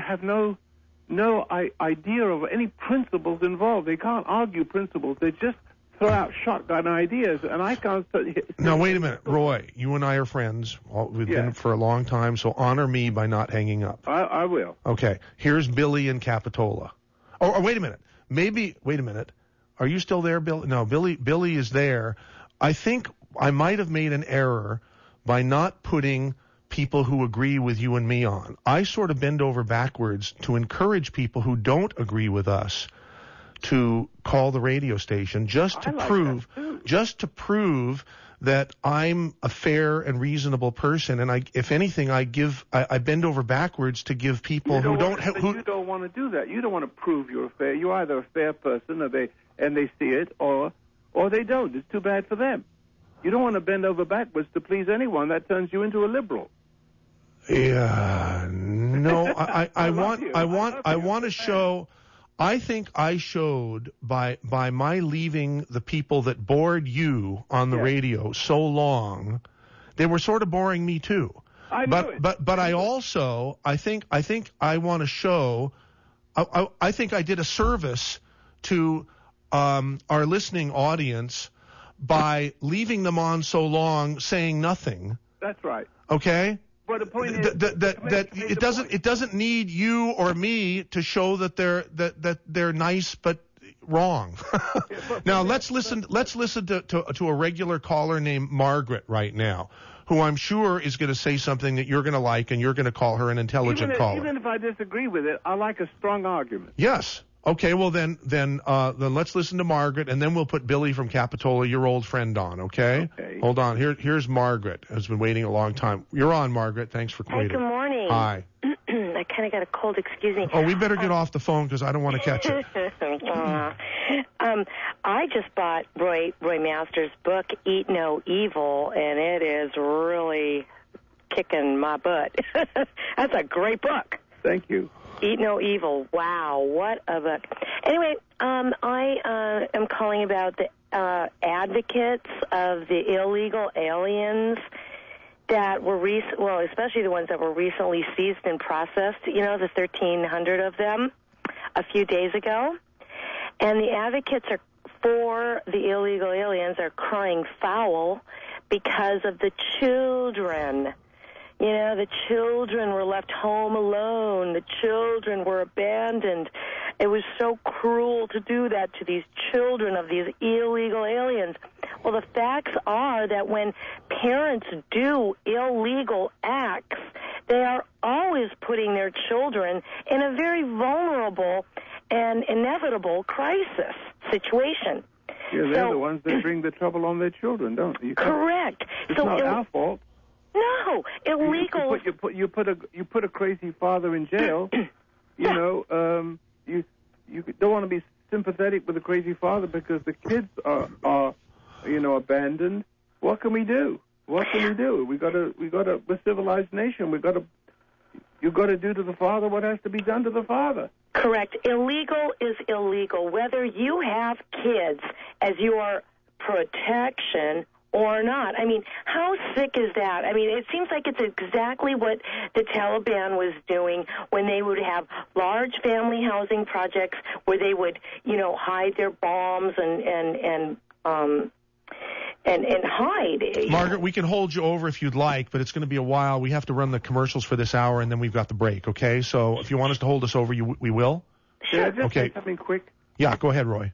idea of any principles involved. They can't argue principles. They just throw out shotgun ideas, and I can't. Now, wait a minute, Roy. You and I are friends. We've been for a long time, so honor me by not hanging up. I will. Okay. Here's Billy and Capitola. Or wait a minute. Wait a minute. Are you still there, Bill? No, Billy is there. I think I might have made an error by not putting people who agree with you and me on. I sort of bend over backwards to encourage people who don't agree with us to call the radio station just to prove that I'm a fair and reasonable person, and if anything, I bend over backwards to give people you don't want to do that. You don't want to prove you're fair. You're either a fair person, and they see it, or they don't. It's too bad for them. You don't want to bend over backwards to please anyone. That turns you into a liberal. Yeah, no, I want to show. I think I showed by my leaving the people that bored you on the radio so long, they were sort of boring me too. But I also I think I want to show. I think I did a service to our listening audience by leaving them on so long, saying nothing. That's right. Okay. But the point is that it doesn't need you or me to show that they're nice but wrong. Now let's listen to a regular caller named Margaret right now, who I'm sure is going to say something that you're going to like, and you're going to call her an intelligent caller. Even if I disagree with it, I like a strong argument. Yes. Okay, well then let's listen to Margaret, and then we'll put Billy from Capitola, your old friend, on. Okay. Hold on. Here's Margaret, who's been waiting a long time. You're on, Margaret. Thanks for waiting. Hey, good morning. Hi. I kind of got a cold. Excuse me. Oh, we better get off the phone because I don't want to catch it. I just bought Roy Masters' book, Eat No Evil, and it is really kicking my butt. That's a great book. Thank you. Eat No Evil. Wow, what a book. Anyway, I am calling about the advocates of the illegal aliens that were especially the ones that were recently seized and processed, the 1,300 of them a few days ago. And the advocates for the illegal aliens are crying foul because of the children. The children were left home alone. The children were abandoned. It was so cruel to do that to these children of these illegal aliens. Well, the facts are that when parents do illegal acts, they are always putting their children in a very vulnerable and inevitable crisis situation. Yeah, they're the ones that bring the trouble on their children, don't they? Correct. It's not our fault. No, illegal. You put a crazy father in jail. You know, you don't want to be sympathetic with a crazy father because the kids are abandoned. What can we do? What can we do? We're a civilized nation. You've got to do to the father what has to be done to the father. Correct. Illegal is illegal, whether you have kids as your protection or not. I mean, how sick is that? I mean, it seems like it's exactly what the Taliban was doing when they would have large family housing projects where they would, hide their bombs and hide. Margaret, we can hold you over if you'd like, but it's going to be a while. We have to run the commercials for this hour, and then we've got the break, okay? So if you want us to hold us over, we will? Sure. Can I just say something quick? Yeah, go ahead, Roy.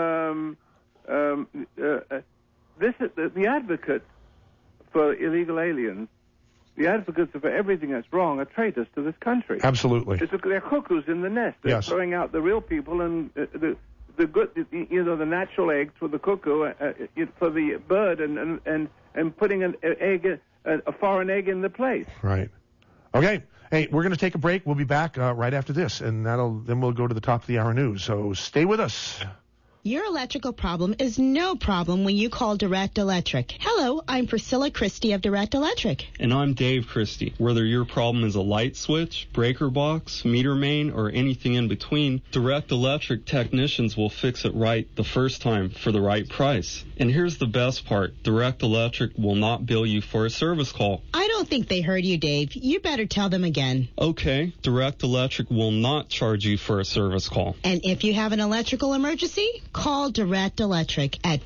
This is the advocates for illegal aliens. The advocates for everything that's wrong are traitors to this country. Absolutely. They're cuckoos in the nest. They're throwing out the real people and the good, the natural eggs for the cuckoo, for the bird, and putting a foreign egg in the place. Right. Okay. Hey, we're going to take a break. We'll be back right after this, and then we'll go to the top of the hour news. So stay with us. Your electrical problem is no problem when you call Direct Electric. Hello, I'm Priscilla Christie of Direct Electric. And I'm Dave Christie. Whether your problem is a light switch, breaker box, meter main, or anything in between, Direct Electric technicians will fix it right the first time for the right price. And here's the best part. Direct Electric will not bill you for a service call. I don't think they heard you, Dave. You better tell them again. Okay, Direct Electric will not charge you for a service call. And if you have an electrical emergency, call Direct Electric at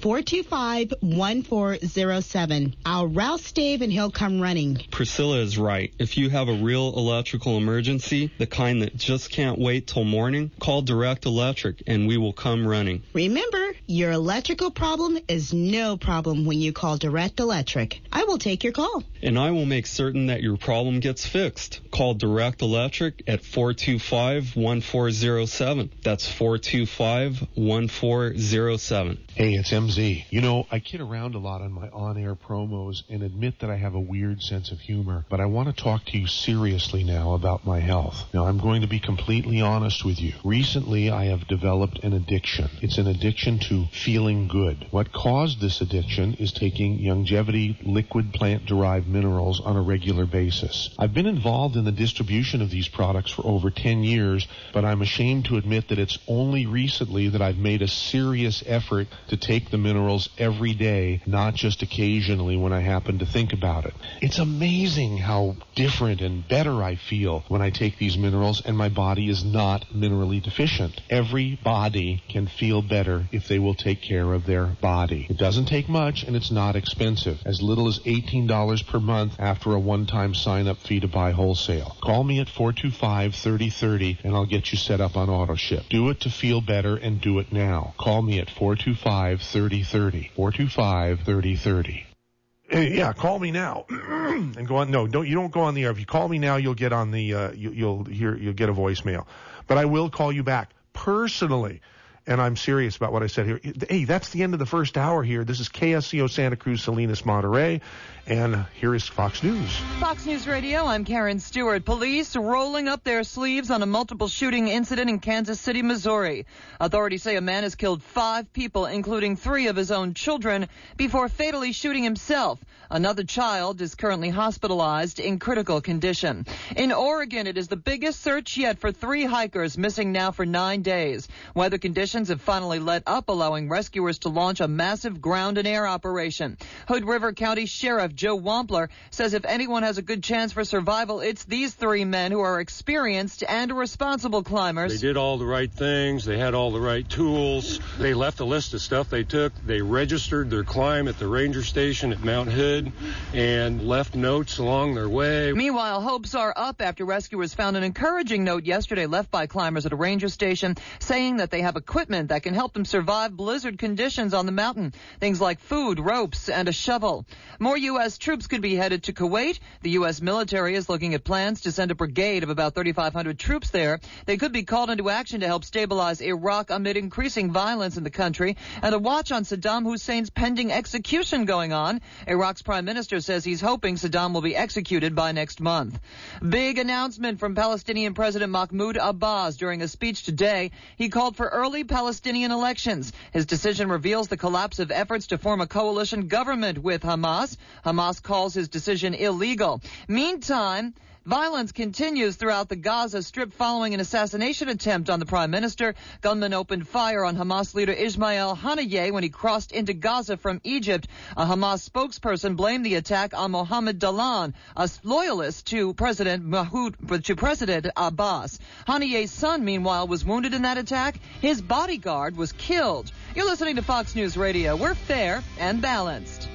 425-1407. I'll rouse Dave and he'll come running. Priscilla is right. If you have a real electrical emergency, the kind that just can't wait till morning, call Direct Electric and we will come running. Remember, your electrical problem is no problem when you call Direct Electric. I will take your call. And I will make certain that your problem gets fixed. Call Direct Electric at 425-1407. That's 425-1407. Hey, it's MZ. You know, I kid around a lot on my on-air promos and admit that I have a weird sense of humor, but I want to talk to you seriously now about my health. Now, I'm going to be completely honest with you. Recently, I have developed an addiction. It's an addiction to feeling good. What caused this addiction is taking Youngevity liquid plant-derived minerals on a regular basis. I've been involved in the distribution of these products for over 10 years, but I'm ashamed to admit that it's only recently that I've made a serious effort to take the minerals every day, not just occasionally when I happen to think about it. It's amazing how different and better I feel when I take these minerals and my body is not minerally deficient. Every body can feel better if they will take care of their body. It doesn't take much and it's not expensive. As little as $18 per month after a one-time sign-up fee to buy wholesale. Call me at 425-3030 and I'll get you set up on AutoShip. Do it to feel better and do it now. Call me at 425-3030. 425-3030. Yeah, call me now and go on. No, you don't go on the air. If you call me now, you'll get on the you'll get a voicemail. But I will call you back personally. And I'm serious about what I said here. Hey, that's the end of the first hour here. This is KSCO Santa Cruz, Salinas, Monterey. And here is Fox News. Fox News Radio, I'm Karen Stewart. Police rolling up their sleeves on a multiple shooting incident in Kansas City, Missouri. Authorities say a man has killed 5 people, including 3 of his own children, before fatally shooting himself. Another child is currently hospitalized in critical condition. In Oregon, it is the biggest search yet for 3 hikers missing now for 9 days. Weather conditions have finally let up, allowing rescuers to launch a massive ground and air operation. Hood River County Sheriff Joe Wampler says if anyone has a good chance for survival, it's these 3 men who are experienced and responsible climbers. They did all the right things. They had all the right tools. They left a list of stuff they took. They registered their climb at the ranger station at Mount Hood. wounded and left notes along their way. Meanwhile, hopes are up after rescuers found an encouraging note yesterday left by climbers at a ranger station saying that they have equipment that can help them survive blizzard conditions on the mountain. Things like food, ropes, and a shovel. More U.S. troops could be headed to Kuwait. The U.S. military is looking at plans to send a brigade of about 3,500 troops there. They could be called into action to help stabilize Iraq amid increasing violence in the country and a watch on Saddam Hussein's pending execution going on. Iraq's prime minister says he's hoping Saddam will be executed by next month. Big announcement from Palestinian President Mahmoud Abbas during a speech today. He called for early Palestinian elections. His decision reveals the collapse of efforts to form a coalition government with Hamas. Hamas calls his decision illegal. Meantime, violence continues throughout the Gaza Strip following an assassination attempt on the prime minister. Gunmen opened fire on Hamas leader Ismail Haniyeh when he crossed into Gaza from Egypt. A Hamas spokesperson blamed the attack on Mohammed Dalan, a loyalist to President Abbas. Haniyeh's son, meanwhile, was wounded in that attack. His bodyguard was killed. You're listening to Fox News Radio. We're fair and balanced.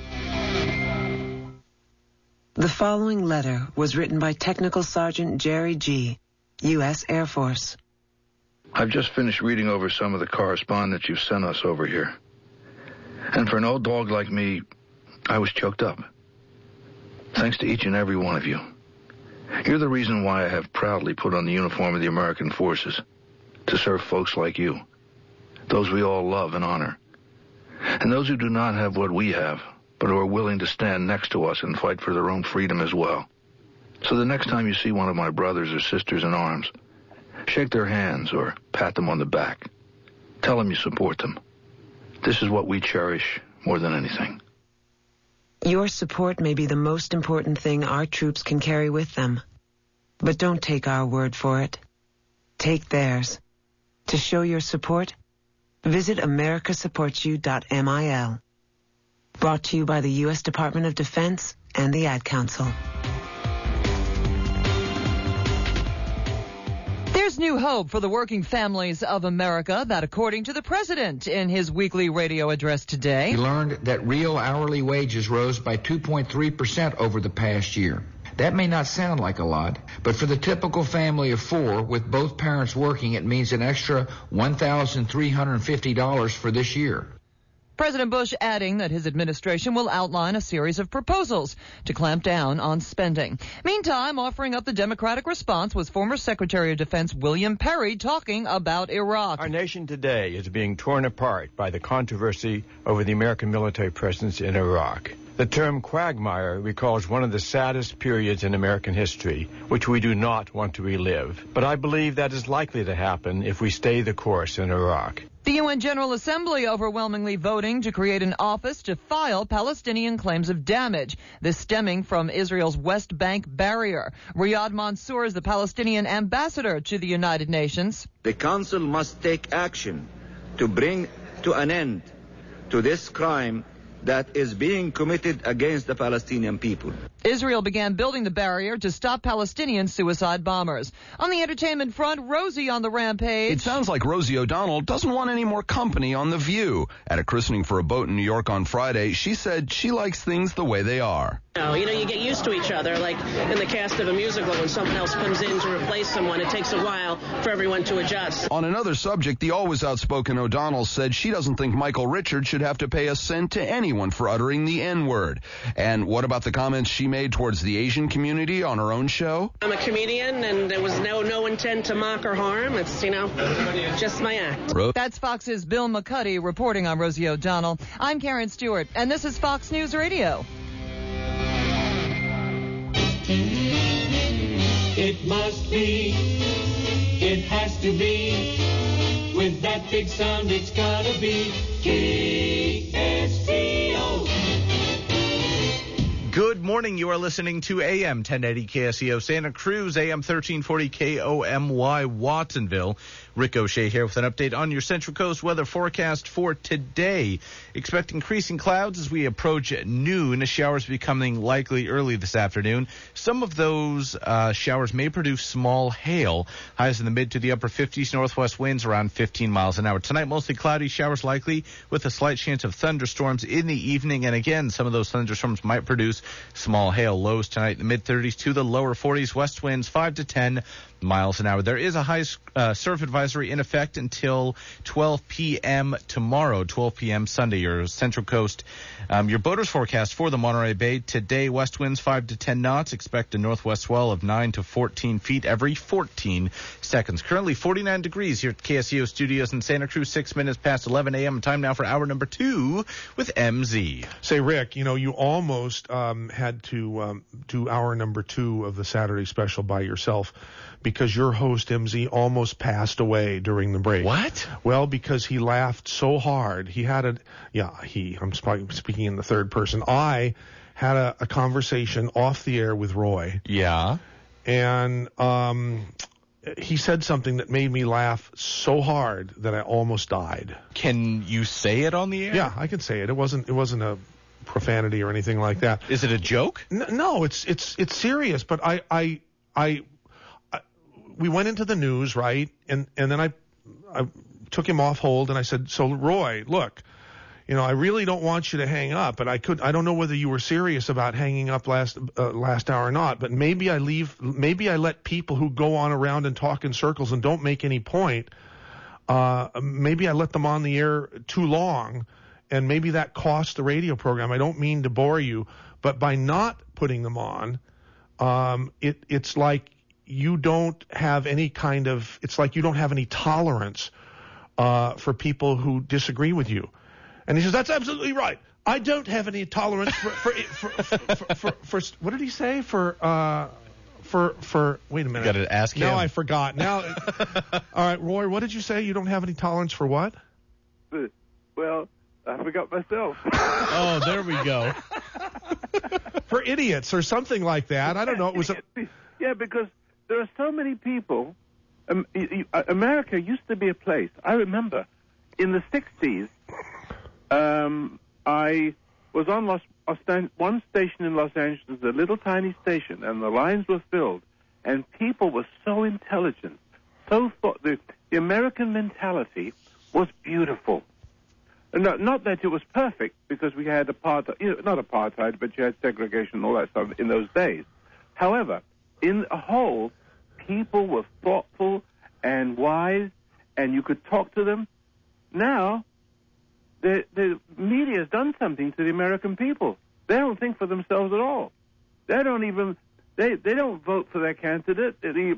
The following letter was written by Technical Sergeant Jerry G., U.S. Air Force. I've just finished reading over some of the correspondence you've sent us over here. And for an old dog like me, I was choked up. Thanks to each and every one of you. You're the reason why I have proudly put on the uniform of the American forces, to serve folks like you, those we all love and honor, and those who do not have what we have, but who are willing to stand next to us and fight for their own freedom as well. So the next time you see one of my brothers or sisters in arms, shake their hands or pat them on the back. Tell them you support them. This is what we cherish more than anything. Your support may be the most important thing our troops can carry with them. But don't take our word for it. Take theirs. To show your support, visit americasupportsyou.mil. Brought to you by the U.S. Department of Defense and the Ad Council. There's new hope for the working families of America, that according to the president in his weekly radio address today. He learned that real hourly wages rose by 2.3% over the past year. That may not sound like a lot, but for the typical family of four with both parents working, it means an extra $1,350 for this year. President Bush adding that his administration will outline a series of proposals to clamp down on spending. Meantime, offering up the Democratic response was former Secretary of Defense William Perry talking about Iraq. Our nation today is being torn apart by the controversy over the American military presence in Iraq. The term quagmire recalls one of the saddest periods in American history, which we do not want to relive. But I believe that is likely to happen if we stay the course in Iraq. The UN General Assembly overwhelmingly voting to create an office to file Palestinian claims of damage, this stemming from Israel's West Bank barrier. Riyad Mansour is the Palestinian ambassador to the United Nations. The Council must take action to bring to an end to this crime that is being committed against the Palestinian people. Israel began building the barrier to stop Palestinian suicide bombers. On the entertainment front, Rosie on the rampage. It sounds like Rosie O'Donnell doesn't want any more company on The View. At a christening for a boat in New York on Friday, she said she likes things the way they are. You know, you get used to each other, like in the cast of a musical when someone else comes in to replace someone. It takes a while for everyone to adjust. On another subject, the always outspoken O'Donnell said she doesn't think Michael Richards should have to pay a cent to anyone for uttering the N-word. And what about the comments she made towards the Asian community on her own show? I'm a comedian, and there was no intent to mock or harm. It's, just my act. That's Fox's Bill McCuddy reporting on Rosie O'Donnell. I'm Karen Stewart, and this is Fox News Radio. It must be, it has to be, with that big sound it's gotta be KSTO. Good Good morning. You are listening to AM 1080 KSEO Santa Cruz, AM 1340 KOMY Watsonville. Rick O'Shea here with an update on your Central Coast weather forecast for today. Expect increasing clouds as we approach noon. Showers becoming likely early this afternoon. Some of those showers may produce small hail. Highs in the mid to the upper 50s. Northwest winds around 15 miles an hour. Tonight, mostly cloudy, showers likely with a slight chance of thunderstorms in the evening. And again, some of those thunderstorms might produce small hail. Lows tonight in the mid-30s to the lower 40s. West winds 5 to 10 miles an hour. There is a high surf advisory in effect until 12 p.m. tomorrow, 12 p.m. Sunday. Your Central Coast, your boaters forecast for the Monterey Bay today, west winds 5 to 10 knots. Expect a northwest swell of 9 to 14 feet every 14 seconds. Currently 49 degrees here at KSEO Studios in Santa Cruz, 6 minutes past 11 a.m. Time now for hour number 2 with MZ. Say, Rick, you almost had to do hour number 2 of the Saturday special by yourself, because your host, MZ, almost passed away during the break. What? Well, because he laughed so hard. I'm speaking in the third person. I had a conversation off the air with Roy. Yeah. And he said something that made me laugh so hard that I almost died. Can you say it on the air? Yeah, I can say it. It wasn't a profanity or anything like that. Is it a joke? No, it's serious. But we went into the news, right? And then I took him off hold and I said, so Roy, look, I really don't want you to hang up, but I don't know whether you were serious about hanging up last hour or not, but maybe I let people who go on around and talk in circles and don't make any point, maybe I let them on the air too long, and maybe that cost the radio program. I don't mean to bore you, but by not putting them on, it's like you don't have any tolerance for people who disagree with you. And he says, that's absolutely right. I don't have any tolerance for what did he say? For wait a minute. You got to ask him. No, I forgot. Now, all right, Roy, what did you say? You don't have any tolerance for what? Well, I forgot myself. Oh, there we go. For idiots or something like that. I don't know. It was yeah, because there are so many people. America used to be a place. I remember in the 60s, I was on one station in Los Angeles, a little tiny station, and the lines were filled, and people were so intelligent, the American mentality was beautiful. Not that it was perfect, because we had apartheid, not apartheid, but you had segregation and all that stuff in those days. However, in a whole, people were thoughtful and wise, and you could talk to them. Now, the media has done something to the American people. They don't think for themselves at all. They don't vote for their candidate.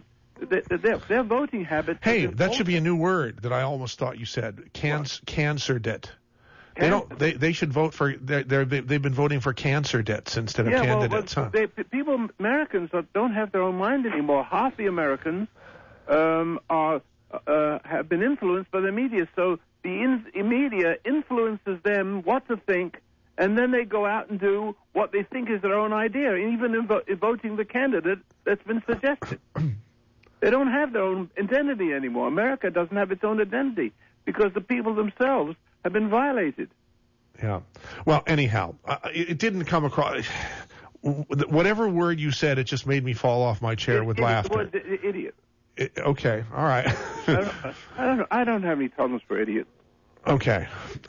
Their voting habits. Hey, that should be a new word that I almost thought you said. Cancer-dit. They should vote for. They've been voting for cancer-dits instead of candidates. Americans don't have their own mind anymore. Half the Americans have been influenced by the media. So the media influences them what to think, and then they go out and do what they think is their own idea, even in voting the candidate that's been suggested. They don't have their own identity anymore. America doesn't have its own identity because the people themselves have been violated. Yeah. Well, anyhow, it didn't come across. Whatever word you said, it just made me fall off my chair with laughter. The word idiot. Okay. All right. I don't have any tolerance for idiots. Okay.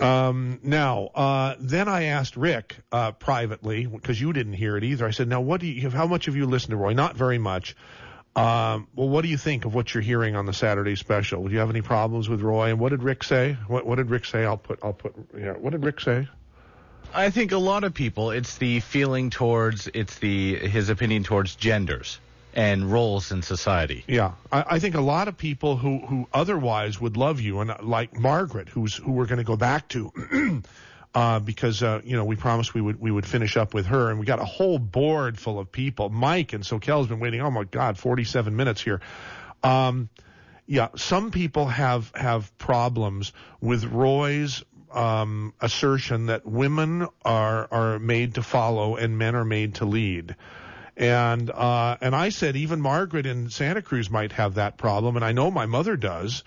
Now, then I asked Rick privately, because you didn't hear it either. I said, now, how much have you listened to Roy? Not very much. Well, what do you think of what you're hearing on the Saturday special? Do you have any problems with Roy? And what did Rick say? What did Rick say? What did Rick say? I think a lot of people, it's the feeling towards, his opinion towards genders and roles in society. Yeah, I think a lot of people who otherwise would love you, and like Margaret, who we're going to go back to, because we promised we would finish up with her, and we got a whole board full of people. Mike and Sokel's been waiting. Oh my God, 47 minutes here. Yeah, some people have problems with Roy's assertion that women are made to follow and men are made to lead. And I said even Margaret in Santa Cruz might have that problem, and I know my mother does.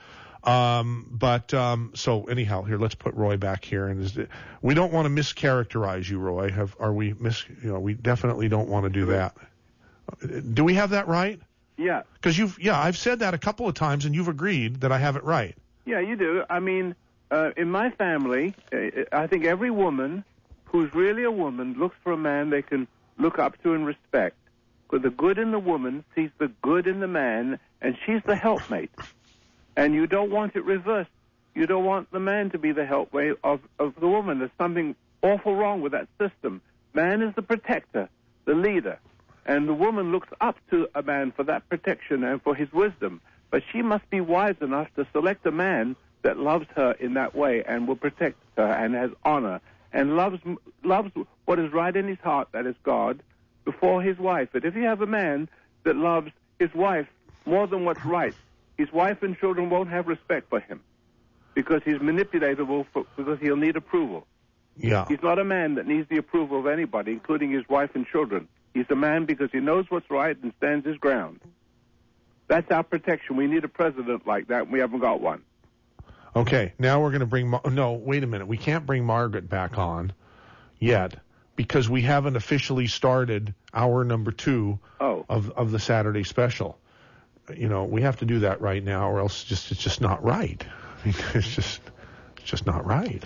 So anyhow, here, let's put Roy back here. And we don't want to mischaracterize you, Roy. We definitely don't want to do that. Do we have that right? Yeah. Because I've said that a couple of times, and you've agreed that I have it right. Yeah, you do. I mean, in my family, I think every woman who's really a woman looks for a man they can look up to and respect. Because the good in the woman sees the good in the man, and she's the helpmate. And you don't want it reversed. You don't want the man to be the helpmate of the woman. There's something awful wrong with that system. Man is the protector, the leader. And the woman looks up to a man for that protection and for his wisdom. But she must be wise enough to select a man that loves her in that way and will protect her and has honor and loves what is right in his heart, that is God, before his wife. But if you have a man that loves his wife more than what's right, his wife and children won't have respect for him because he's manipulatable because he'll need approval. Yeah. He's not a man that needs the approval of anybody, including his wife and children. He's a man because he knows what's right and stands his ground. That's our protection. We need a president like that, and we haven't got one. Okay, now we're going to bring... No, wait a minute. We can't bring Margaret back on yet because we haven't officially started hour number 2 of the Saturday special. We have to do that right now, or else it's just not right. I mean, it's just not right.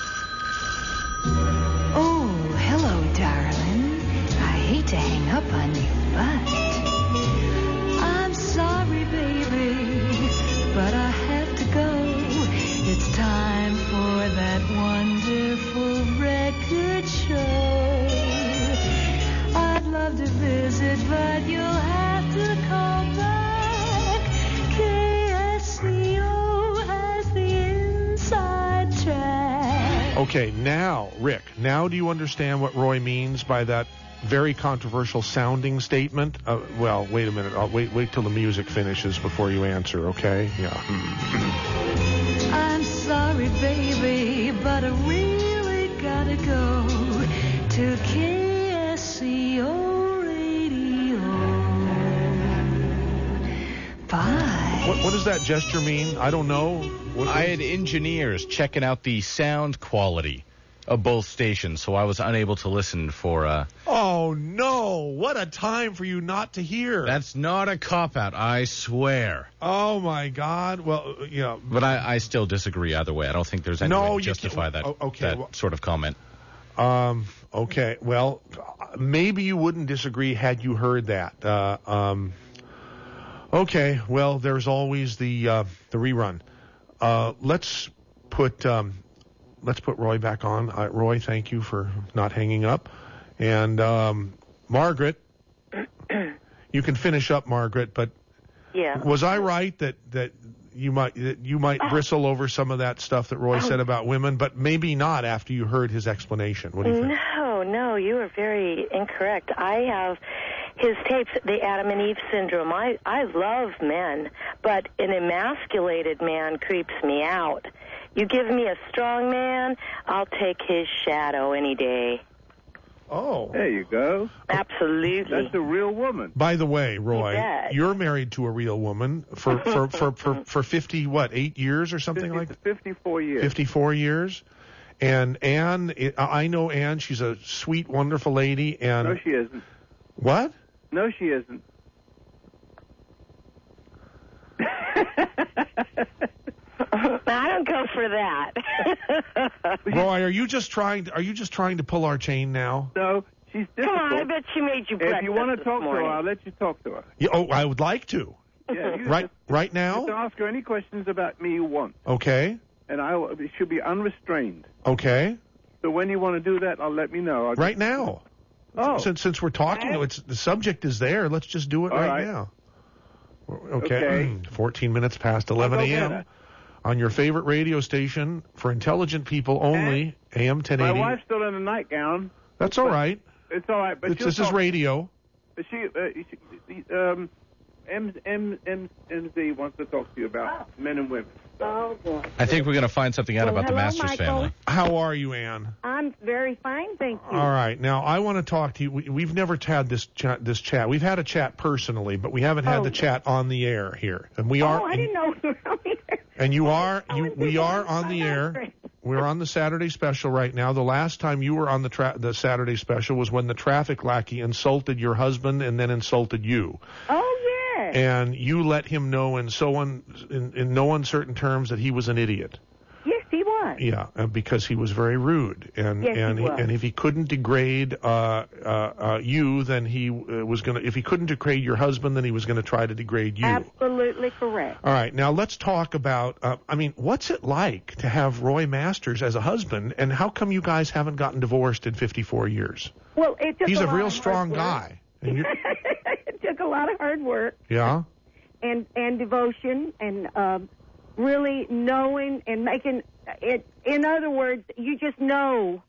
Oh, hello, darling. I hate to hang up on you, but I'm sorry, baby, but I have to go. It's time for that wonderful record show. I'd love to visit, but you'll have to call back. KSCO has the inside track. Okay, now, Rick, do you understand what Roy means by that very controversial sounding statement? Well, wait a minute. I'll wait till the music finishes before you answer, okay? Yeah. I'm sorry, baby, but I really gotta go to KSCO Radio. Bye. What does that gesture mean? I don't know. I had engineers checking out the sound quality of both stations, so I was unable to listen for... Oh, no. What a time for you not to hear. That's not a cop-out, I swear. Oh, my God. Well, But I still disagree either way. I don't think there's any way to justify that sort of comment. Okay. Well, maybe you wouldn't disagree had you heard that. Okay. Well, there's always the rerun. Let's put Roy back on. Roy, thank you for not hanging up. And Margaret, you can finish up, Margaret. But was I right that you might bristle over some of that stuff that Roy said about women, but maybe not after you heard his explanation? What do you think? No, you are very incorrect. I have his tapes, the Adam and Eve syndrome. I love men, but an emasculated man creeps me out. You give me a strong man, I'll take his shadow any day. Oh. There you go. Absolutely. That's a real woman. By the way, Roy, you're married to a real woman for 8 years or something like that? 54 years. 54 years. And Ann, I know Ann, she's a sweet, wonderful lady. And no, she isn't. What? No, she isn't. I don't go for that. Roy, are you just trying to pull our chain now? No, she's difficult. Come on, I bet she made you breakfast. If you want to talk to her, I'll let you talk to her. Yeah, I would like to. Yeah, right now? You can ask her any questions about me you want. Okay. And it should be unrestrained. Okay. So when you want to do that, let me know. Right now. Oh. Since we're talking, the subject is there. Let's just do it right now. Okay. 14 minutes past 11 a.m. on your favorite radio station for intelligent people only, AM 1080. My wife's still in a nightgown. That's all right. It's all right. But this is radio. But MZ wants to talk to you about men and women. Oh, boy. I think we're going to find something out about the hello, Masters Michael. family. How are you, Ann? I'm very fine, thank you. All right. Now, I want to talk to you. We've never had this chat. We've had a chat personally, but we haven't had the chat on the air here. And we are. Oh, I didn't know you were on the air. And we are on the air. We're on the Saturday special right now. The last time you were on the Saturday special was when the traffic lackey insulted your husband and then insulted you. Oh, yes. And you let him know in no uncertain terms that he was an idiot. Yes, he was. Yeah, because he was very rude, and Yes, he was. and if he couldn't degrade you, then he was going to. If he couldn't degrade your husband, then he was going to try to degrade you. Absolutely correct. All right, now let's talk about. What's it like to have Roy Masters as a husband, and how come you guys haven't gotten divorced in 54 years? Well, it took He's a a lot real of strong hard work. guy. And you- It took a lot of hard work yeah. and devotion and really knowing and making it. In other words, you just know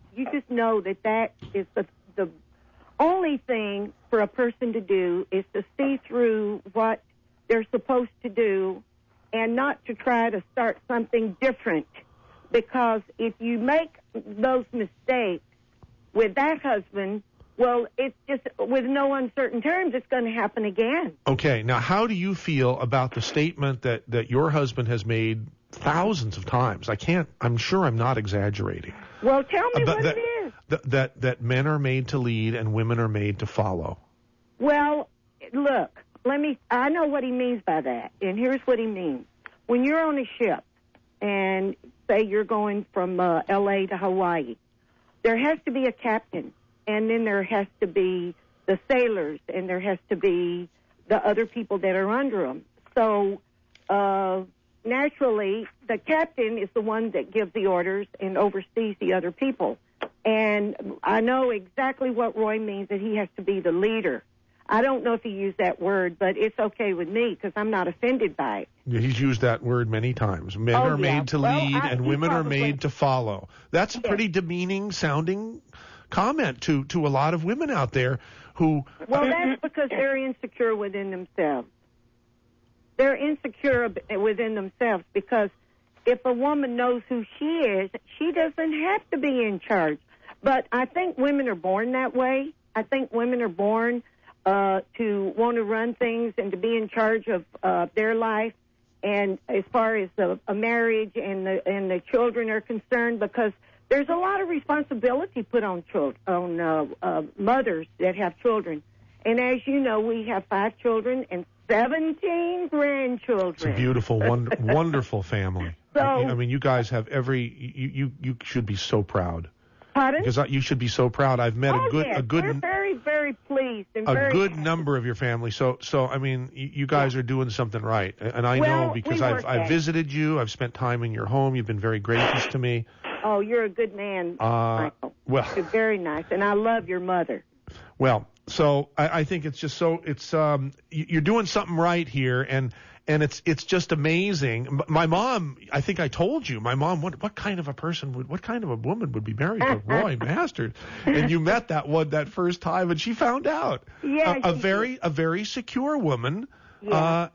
that is the only thing for a person to do is to see through what they're supposed to do and not to try to start something different. Because if you make those mistakes with that husband, well, it's just with no uncertain terms, it's going to happen again. Okay, now how do you feel about the statement that your husband has made thousands of times? I'm sure I'm not exaggerating. Well, tell me what it is. That men are made to lead and women are made to follow. Well, look, I know what he means by that, and here's what he means. When you're on a ship and say you're going from L.A. to Hawaii, there has to be a captain. And then there has to be the sailors, and there has to be the other people that are under them. So naturally, the captain is the one that gives the orders and oversees the other people. And I know exactly what Roy means, that he has to be the leader. I don't know if he used that word, but it's okay with me because I'm not offended by it. Yeah, he's used that word many times. Men are made to lead and women are made to follow. That's a pretty demeaning sounding comment to a lot of women out there who... Well, that's because they're insecure within themselves. They're insecure within themselves because if a woman knows who she is, she doesn't have to be in charge. But I think women are born that way. I think women are born to want to run things and to be in charge of their life. And as far as a marriage and the children are concerned, because there's a lot of responsibility put on mothers that have children. And as you know, we have 5 children and 17 grandchildren. It's a beautiful, wonderful family. So, I mean, you guys have you should be so proud. Pardon? Because you should be so proud. I've met a good we're very, very pleased and a good number of your family. So I mean, you guys are doing something right, and I know because I've visited you. I've spent time in your home. You've been very gracious to me. Oh, you're a good man, Michael. Well, you're very nice, and I love your mother. Well, so I think it's just so you're doing something right here, and it's just amazing. My mom, I think I told you, my mom, what kind of a woman would be married to Roy Masters? And you met that first time, and she found out. Yeah, a very secure woman. Yeah.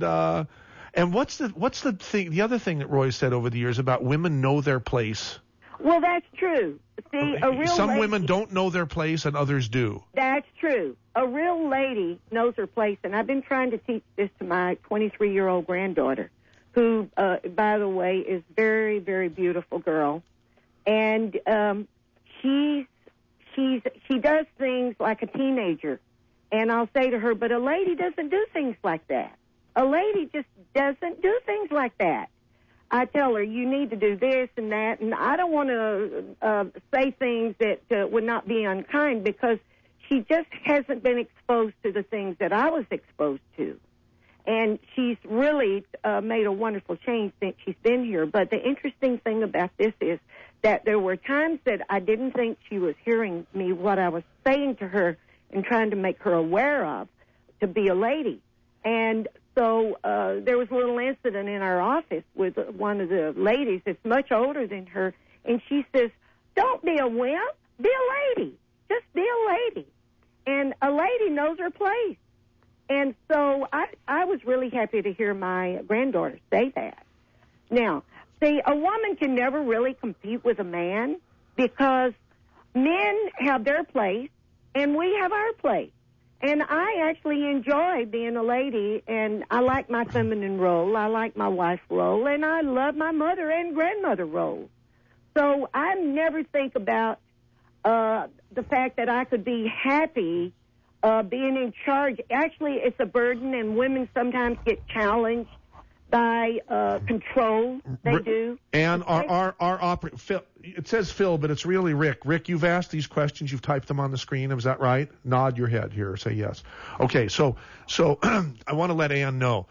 And what's the thing? The other thing that Roy said over the years about women know their place. Well, that's true. See, some women don't know their place and others do. That's true. A real lady knows her place, and I've been trying to teach this to my 23-year-old granddaughter, who, by the way, is very, very beautiful girl, and she does things like a teenager, and I'll say to her, but a lady doesn't do things like that. A lady just doesn't do things like that. I tell her, you need to do this and that, and I don't want to say things that would not be unkind because she just hasn't been exposed to the things that I was exposed to. And she's really made a wonderful change since she's been here. But the interesting thing about this is that there were times that I didn't think she was hearing me, what I was saying to her and trying to make her aware of, to be a lady. And so there was a little incident in our office with one of the ladies that's much older than her, and she says, don't be a wimp, be a lady. Just be a lady. And a lady knows her place. And so I was really happy to hear my granddaughter say that. Now, see, a woman can never really compete with a man because men have their place and we have our place. And I actually enjoy being a lady, and I like my feminine role, I like my wife role, and I love my mother and grandmother role. So I never think about the fact that I could be happy being in charge. Actually, it's a burden, and women sometimes get challenged by control. They do. And Phil, it says Phil, but it's really Rick. Rick, you've asked these questions. You've typed them on the screen. Is that right? Nod your head here. Say yes. Okay. So I want to let Ann know.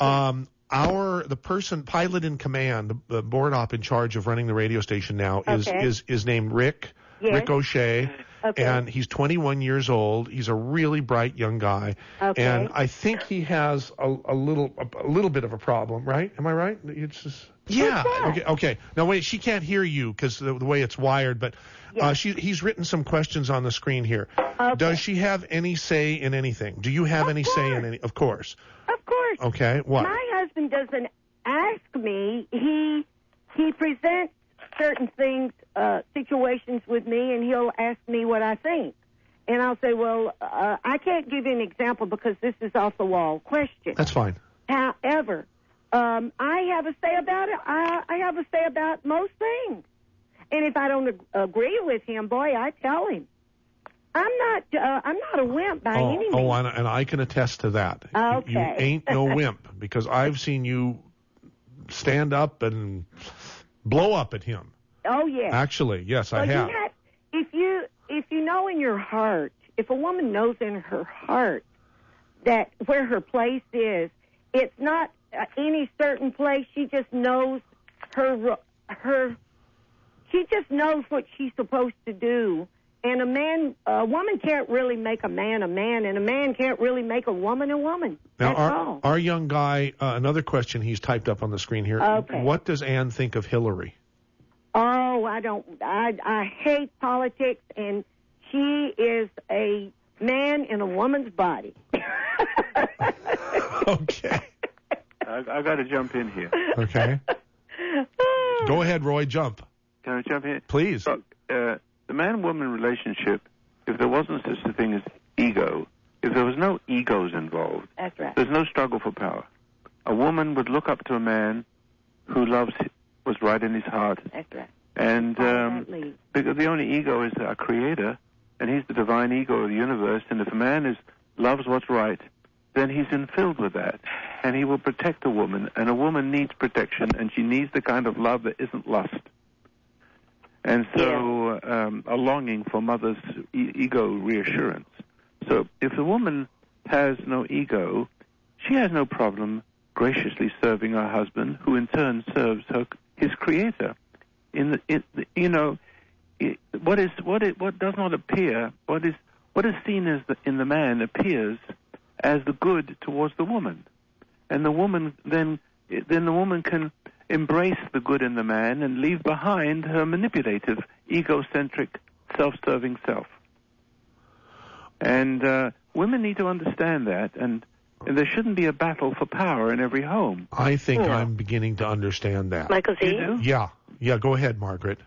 The person, pilot in command, the board op in charge of running the radio station now is named Rick. Yes. Rick O'Shea. Okay. And he's 21 years old. He's a really bright young guy. Okay. And I think he has a little bit of a problem, right? Am I right? It's just... Yeah. Okay. Now wait, she can't hear you because the way it's wired, but he's written some questions on the screen here. Okay. Does she have any say in anything? Do you have any say in any? Of course. Of course. Okay. What? My husband doesn't ask me. He presents certain things, situations with me, and he'll ask me what I think. And I'll say, well, I can't give you an example because this is off the wall question. That's fine. However, I have a say about it. I have a say about most things. And if I don't agree with him, boy, I tell him. I'm not a wimp by any means. Oh, and I can attest to that. Okay. You ain't no wimp because I've seen you stand up and blow up at him. Oh, yes. Actually, yes, I have. If you know in your heart, if a woman knows in her heart that where her place is, it's not any certain place. She just knows she just knows what she's supposed to do. And a woman can't really make a man, and a man can't really make a woman. Now, That's all. Our young guy, another question he's typed up on the screen here. Okay. What does Ann think of Hillary? Oh, I don't. I hate politics, and she is a man in a woman's body. Okay. I got to jump in here. Okay. Go ahead, Roy. Jump. Can I jump in? Please. Look, the man-woman relationship, if there wasn't such a thing as ego, if there was no egos involved, that's right. There's no struggle for power. A woman would look up to a man who was right in his heart. That's right. And because the only ego is our creator, and he's the divine ego of the universe, and if a man loves what's right, then he's filled with that, and he will protect a woman, and a woman needs protection, and she needs the kind of love that isn't lust. And so a longing for mother's ego reassurance. So if the woman has no ego, she has no problem graciously serving her husband, who in turn serves his creator. What does not appear, what is seen in the man appears as the good towards the woman, and the woman then the woman can embrace the good in the man and leave behind her manipulative, egocentric, self-serving self. And women need to understand that, and there shouldn't be a battle for power in every home. I think I'm beginning to understand that. Michael Z? You do? Yeah, go ahead, Margaret.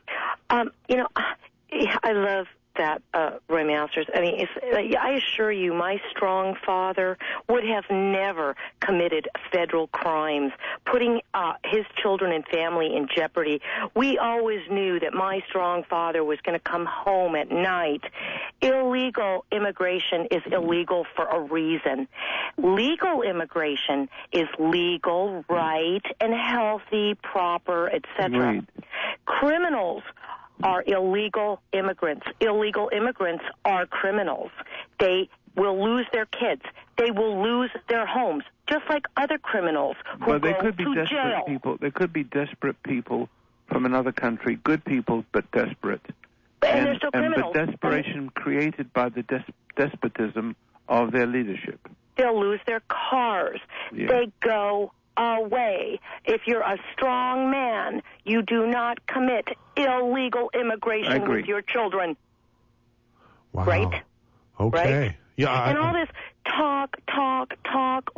I love that, Roy Masters. I mean, I assure you, my strong father would have never committed federal crimes, putting his children and family in jeopardy. We always knew that my strong father was going to come home at night. Illegal immigration is illegal for a reason. Legal immigration is legal, right, and healthy, proper, etc. Criminals are illegal immigrants. Illegal immigrants are criminals. They will lose their kids. They will lose their homes, just like other criminals who But they go could be to desperate jail. people. There could be desperate people from another country, good people but desperate. And they're still criminals. But desperation created by the despotism of their leadership. They'll lose their cars. Yeah. They go away. If you're a strong man, you do not commit illegal immigration with your children. Wow. Right? Okay. Right? Yeah. And all this talk,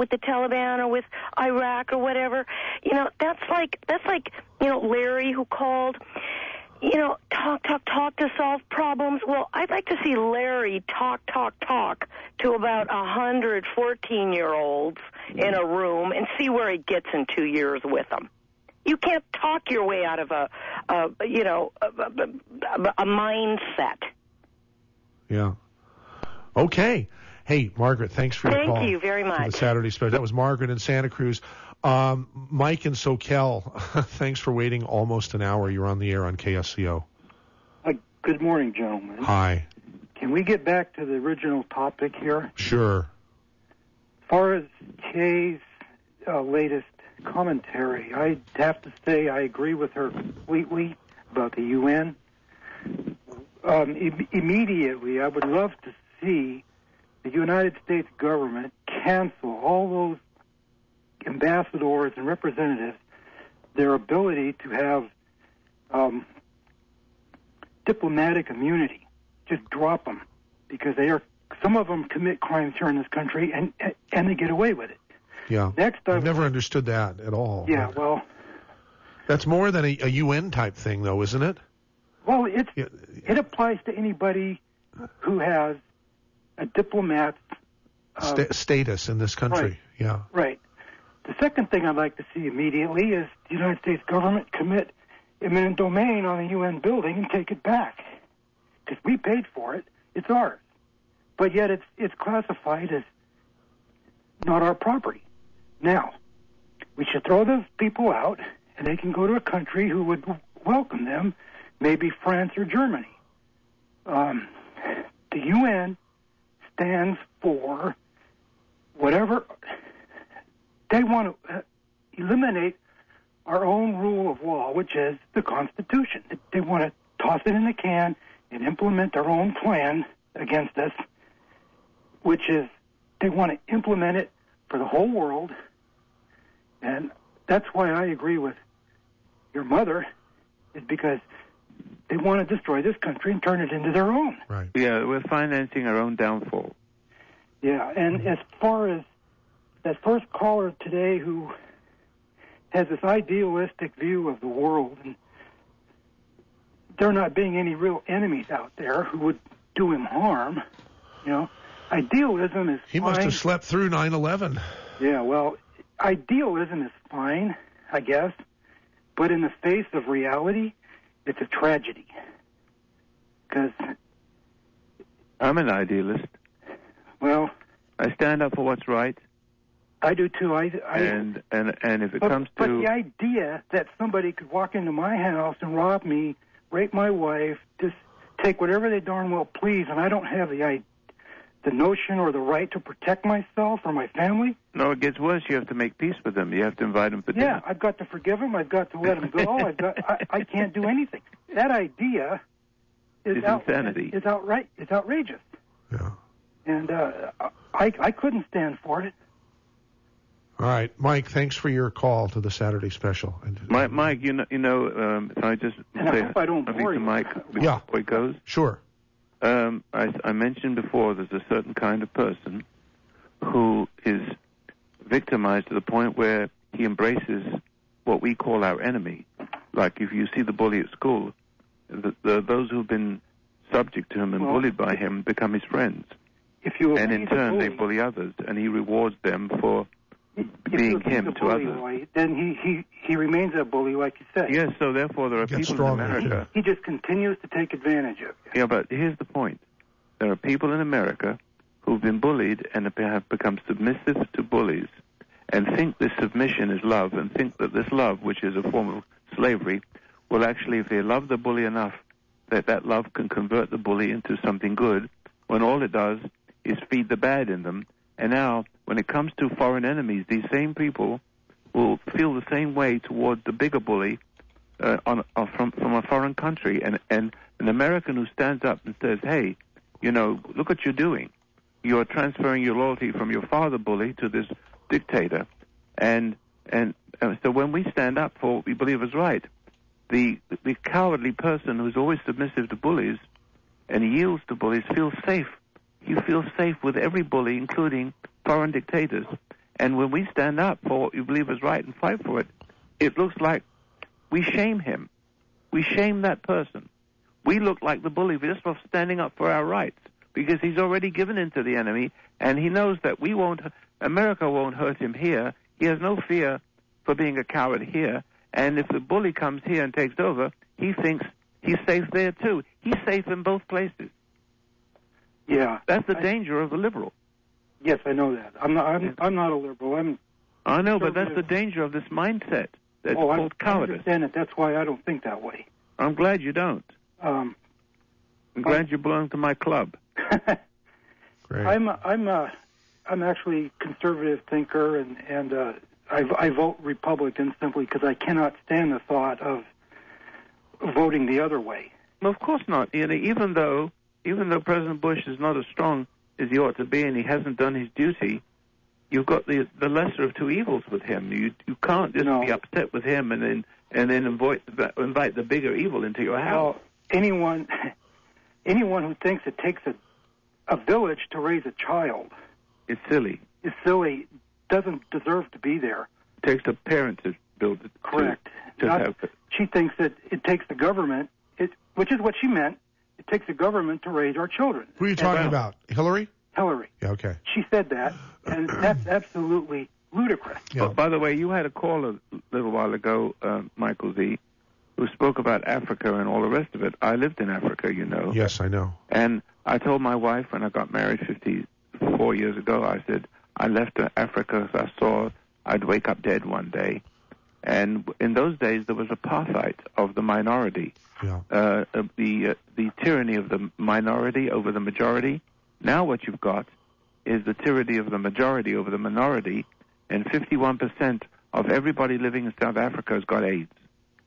with the Taliban or with Iraq or whatever. You know, that's like you know, Larry who called. You know, talk to solve problems. Well, I'd like to see Larry talk to about 100 14-year-olds in a room and see where he gets in 2 years with them. You can't talk your way out of a mindset. Yeah. Okay. Hey, Margaret, thanks for your call. Thank you very much. For the Saturday special. That was Margaret in Santa Cruz. Mike in SoCal, thanks for waiting almost an hour. You're on the air on KSCO. Good morning, gentlemen. Hi. Can we get back to the original topic here? Sure. As far as Kay's latest commentary, I have to say I agree with her completely about the UN. Immediately, I would love to see the United States government cancel all those ambassadors and representatives their ability to have diplomatic immunity. Just drop them, because some of them commit crimes here in this country and they get away with it. Yeah. Next, I've never understood that at all. Yeah, well, that's more than a UN type thing, though, isn't it? Well, it applies to anybody who has a diplomat status in this country. Right. Yeah. Right. The second thing I'd like to see immediately is the United States government commit eminent domain on the UN building and take it back. Because we paid for it. It's ours. But yet it's classified as not our property. Now, we should throw those people out, and they can go to a country who would welcome them, maybe France or Germany. The UN stands for whatever. They want to eliminate our own rule of law, which is the Constitution. They want to toss it in the can and implement their own plan against us, which is they want to implement it for the whole world. And that's why I agree with your mother, is because they want to destroy this country and turn it into their own. Right. Yeah, we're financing our own downfall. Yeah, and as far as that first caller today who has this idealistic view of the world, and there not being any real enemies out there who would do him harm, you know, idealism is He fine. must have slept through 9/11. Yeah, well, idealism is fine, I guess, but in the face of reality, it's a tragedy. Because I'm an idealist. Well, I stand up for what's right. I do too. And if it comes but to the idea that somebody could walk into my house and rob me, rape my wife, just take whatever they darn well please, and I don't have the notion or the right to protect myself or my family. No, it gets worse. You have to make peace with them. You have to invite them for dinner. Yeah, I've got to forgive them. I've got to let them go. I can't do anything. That idea is insanity. It's outrageous. Yeah. And I couldn't stand for it. All right, Mike, thanks for your call to the Saturday special. Mike, if I just and say I hope I don't something bore to you. Mike before it goes. Sure. I mentioned before there's a certain kind of person who is victimized to the point where he embraces what we call our enemy. Like if you see the bully at school, those who've been subject to him and bullied by him become his friends. And in turn, they bully others, and he rewards them for being him to others. Then he remains a bully, like you said. Yes, so therefore there are people in America. He just continues to take advantage of you. Yeah, but here's the point. There are people in America who've been bullied and have become submissive to bullies and think this submission is love and think that this love, which is a form of slavery, will actually, if they love the bully enough, that love can convert the bully into something good, when all it does is feed the bad in them. And now, when it comes to foreign enemies, these same people will feel the same way towards the bigger bully from a foreign country. And an American who stands up and says, hey, look what you're doing. You're transferring your loyalty from your father bully to this dictator. And so when we stand up for what we believe is right, the cowardly person who's always submissive to bullies and yields to bullies feels safe. You feel safe with every bully, including foreign dictators. And when we stand up for what we believe is right and fight for it, it looks like we shame him. We shame that person. We look like the bully just for standing up for our rights, because he's already given in to the enemy, and he knows that America won't hurt him here. He has no fear for being a coward here. And if the bully comes here and takes over, he thinks he's safe there too. He's safe in both places. Yeah, that's the danger of a liberal. Yes, I know that. I'm not a liberal. I know, but that's the danger of this mindset. That's called cowardice. I understand it. That's why I don't think that way. I'm glad you don't. I'm glad you belong to my club. Great. I'm actually a conservative thinker, and I vote Republican simply because I cannot stand the thought of voting the other way. Well, of course not. You know, even though President Bush is not as strong as he ought to be, and he hasn't done his duty, you've got the lesser of two evils with him. You can't just be upset with him and then invite the bigger evil into your house. Well, anyone who thinks it takes a village to raise a child is silly. Doesn't deserve to be there. It takes a parent to build it. Correct. To have it. She thinks that it takes the government, which is what she meant. It takes the government to raise our children. Who are you talking about? Hillary? Hillary. Yeah, okay. She said that, and that's absolutely ludicrous. Yeah. By the way, you had a call a little while ago, Michael Z., who spoke about Africa and all the rest of it. I lived in Africa, you know. Yes, I know. And I told my wife when I got married 54 years ago, I said, I left Africa because I saw I'd wake up dead one day. And in those days, there was apartheid of the minority, the tyranny of the minority over the majority. Now what you've got is the tyranny of the majority over the minority, and 51% of everybody living in South Africa has got AIDS.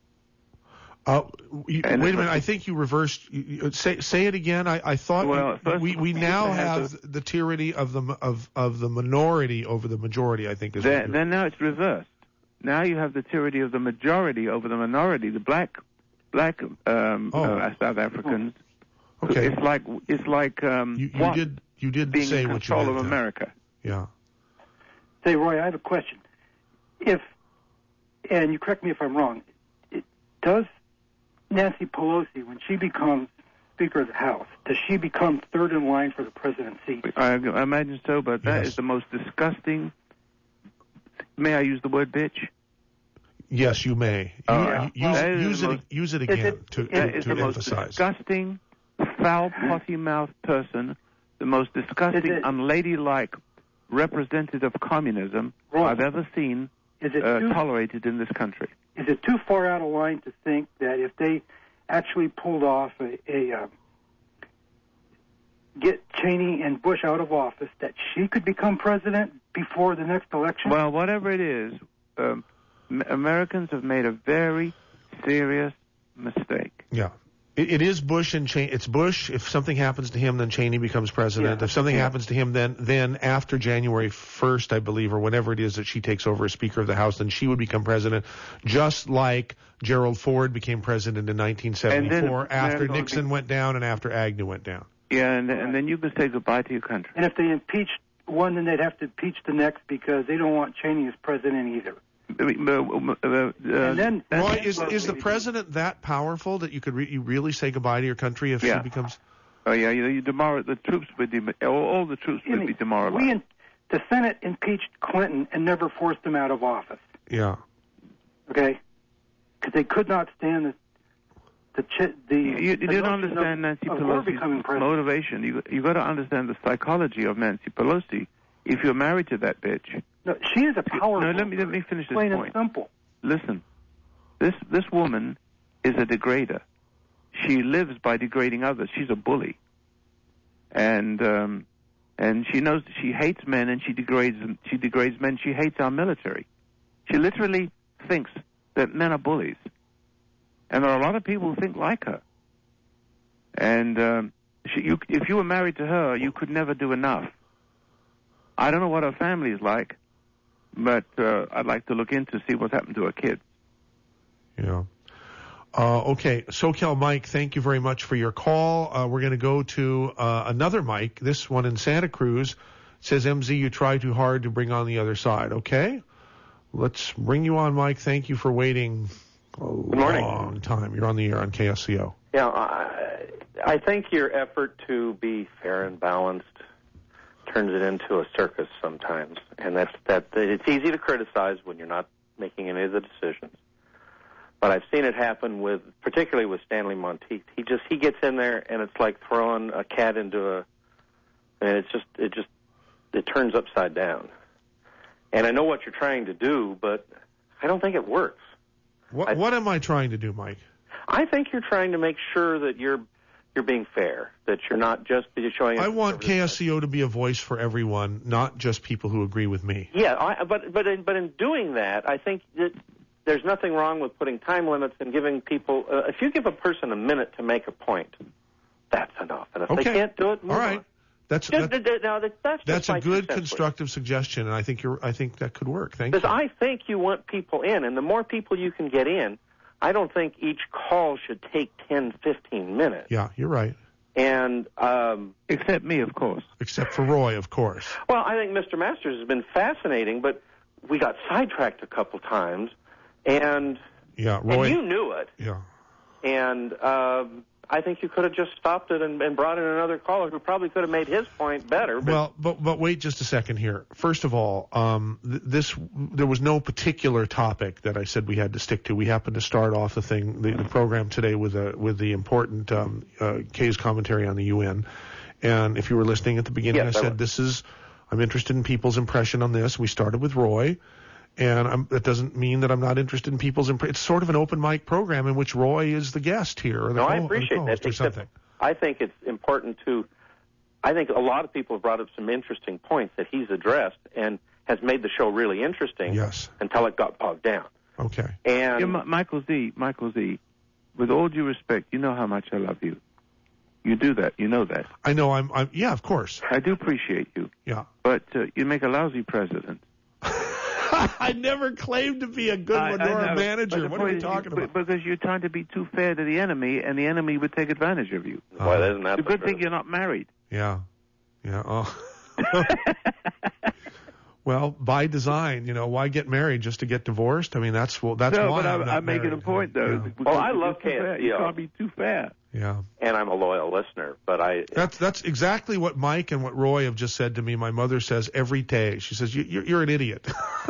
Wait a minute. I think you reversed. Say it again. I thought we now have the tyranny of the minority over the majority. I think is. Then now it's reversed. Now you have the tyranny of the majority over the minority. The black South Africans. Okay. It's like you did being say in what you control meant of then. America. Yeah. Say, Roy, I have a question. And you correct me if I'm wrong, does Nancy Pelosi, when she becomes Speaker of the House, does she become third in line for the presidency? I imagine so, but that is the most disgusting. May I use the word bitch? Yes, you may. Use it again to the most emphasize. Disgusting, foul, potty-mouthed person, the most disgusting, unladylike representative of communism I've ever seen tolerated in this country. Is it too far out of line to think that if they actually pulled off get Cheney and Bush out of office, that she could become president before the next election? Well, whatever it is, Americans have made a very serious mistake. Yeah. It is Bush and Cheney. It's Bush. If something happens to him, then Cheney becomes president. Yeah. If something happens to him, then after January 1st, I believe, or whenever it is that she takes over as Speaker of the House, then she would become president, just like Gerald Ford became president in 1974 after Nixon went down and after Agnew went down. Yeah, and then you can say goodbye to your country. And if they impeached one, then they'd have to impeach the next because they don't want Cheney as president either. Roy, is the president that powerful that you could you really say goodbye to your country if she becomes? Oh yeah, the troops would all the troops would be demoralized. The Senate impeached Clinton and never forced him out of office. Yeah. Okay, because they could not stand You don't understand Nancy Pelosi's motivation. You got to understand the psychology of Nancy Pelosi. If you're married to that bitch. No, she is a powerful. No, let me finish this plain point. And simple. Listen, this woman is a degrader. She lives by degrading others. She's a bully, and she knows that she hates men and she degrades men. She hates our military. She literally thinks that men are bullies, and there are a lot of people who think like her. And if you were married to her, you could never do enough. I don't know what her family is like, but I'd like to look into see what's happened to her kids. Yeah. Okay, SoCal Mike, thank you very much for your call. We're going to go to another Mike, this one in Santa Cruz. Says MZ, you try too hard to bring on the other side. Okay, let's bring you on, Mike. Thank you for waiting a long time. You're on the air on KSCO. Yeah, I think your effort to be fair and balanced turns it into a circus sometimes, and that it's easy to criticize when you're not making any of the decisions. But I've seen it happen particularly with Stanley Monteith. He gets in there, and it's like throwing a cat into and it turns upside down. And I know what you're trying to do, but I don't think it works. What am I trying to do, Mike? I think you're trying to make sure that you're being fair, that you're not just showing. I want KSCO to be a voice for everyone, not just people who agree with me. Yeah, but in doing that, I think that there's nothing wrong with putting time limits and giving people. If you give a person a minute to make a point, that's enough. And if they can't do it, move all right. on. That's a good constructive suggestion, and I think that could work. Thank you. Because I think you want people in, and the more people you can get in, I don't think each call should take 10, 15 minutes. Yeah, you're right. And except me, of course. Except for Roy, of course. Well, I think Mr. Masters has been fascinating, but we got sidetracked a couple times, and Roy, and you knew it. Yeah. And I think you could have just stopped it and brought in another caller who probably could have made his point better. Well, but wait just a second here. First of all, there was no particular topic that I said we had to stick to. We happened to start off the program today with the important Kay's commentary on the UN. And if you were listening at the beginning, I said I'm interested in people's impression on this. We started with Roy. And that doesn't mean that I'm not interested in people's It's sort of an open mic program in which Roy is the guest here. Or I appreciate that. Or something. I think it's important I think a lot of people have brought up some interesting points that he's addressed and has made the show really interesting. Yes. Until it got bogged down. Okay. And Michael Z, with all due respect, you know how much I love you. You do that. You know that. I know. Yeah, of course. I do appreciate you. Yeah. But you make a lousy president. I never claimed to be a good Lenora manager. What are you talking about? Because you're trying to be too fair to the enemy, and the enemy would take advantage of you. Well, isn't that it's a good thing you're not married. Yeah. Oh. Well, by design, why get married just to get divorced? I mean, that's why. But I'm making a point, though. Yeah. Well, I love KSCO. You can't be too fair. Yeah. And I'm a loyal listener, but That's exactly what Mike and what Roy have just said to me. My mother says every day. She says, you're an idiot.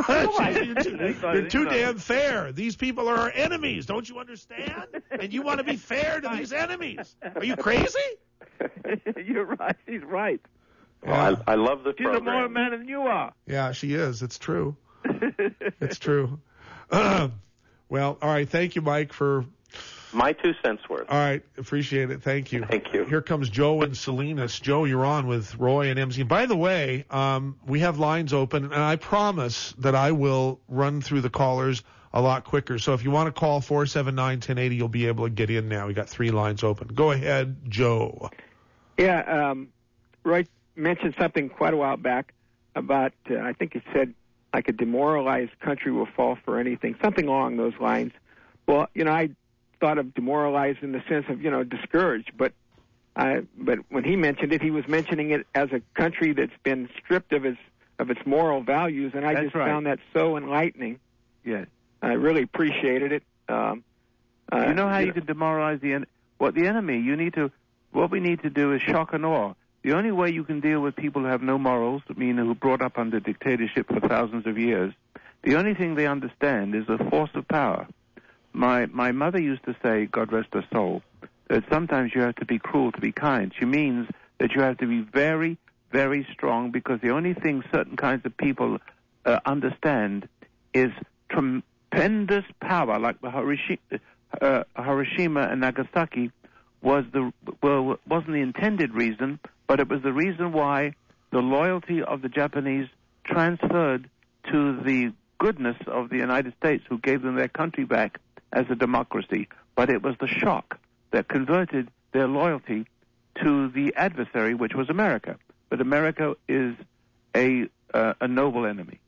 You're too damn fair. These people are our enemies. Don't you understand? And you want to be fair to these enemies. Are you crazy? You're right. He's right. Well, I love the program. She's a more man than you are. Yeah, she is. It's true. It's true. Well, all right. Thank you, Mike, for my 2 cents worth. All right. Appreciate it. Thank you. Thank you. Here comes Joe and Salinas. Joe, you're on with Roy and MZ. By the way, we have lines open, and I promise that I will run through the callers a lot quicker. So if you want to call 479-1080, you'll be able to get in now. We got 3 lines open. Go ahead, Joe. Yeah, Roy mentioned something quite a while back about, I think he said, like a demoralized country will fall for anything, something along those lines. Well, I thought of demoralized in the sense of, discouraged, but when he mentioned it, he was mentioning it as a country that's been stripped of its moral values, and I found that so enlightening. Yes. I really appreciated it. You know how you can demoralize the enemy? What we need to do is shock and awe. The only way you can deal with people who have no morals, who are brought up under dictatorship for thousands of years, the only thing they understand is the force of power. My mother used to say, God rest her soul, that sometimes you have to be cruel to be kind. She means that you have to be very, very strong, because the only thing certain kinds of people understand is tremendous power, like the Hiroshima and Nagasaki wasn't the intended reason, but it was the reason why the loyalty of the Japanese transferred to the goodness of the United States, who gave them their country back as a democracy. But it was the shock that converted their loyalty to the adversary, which was America. But America is a noble enemy.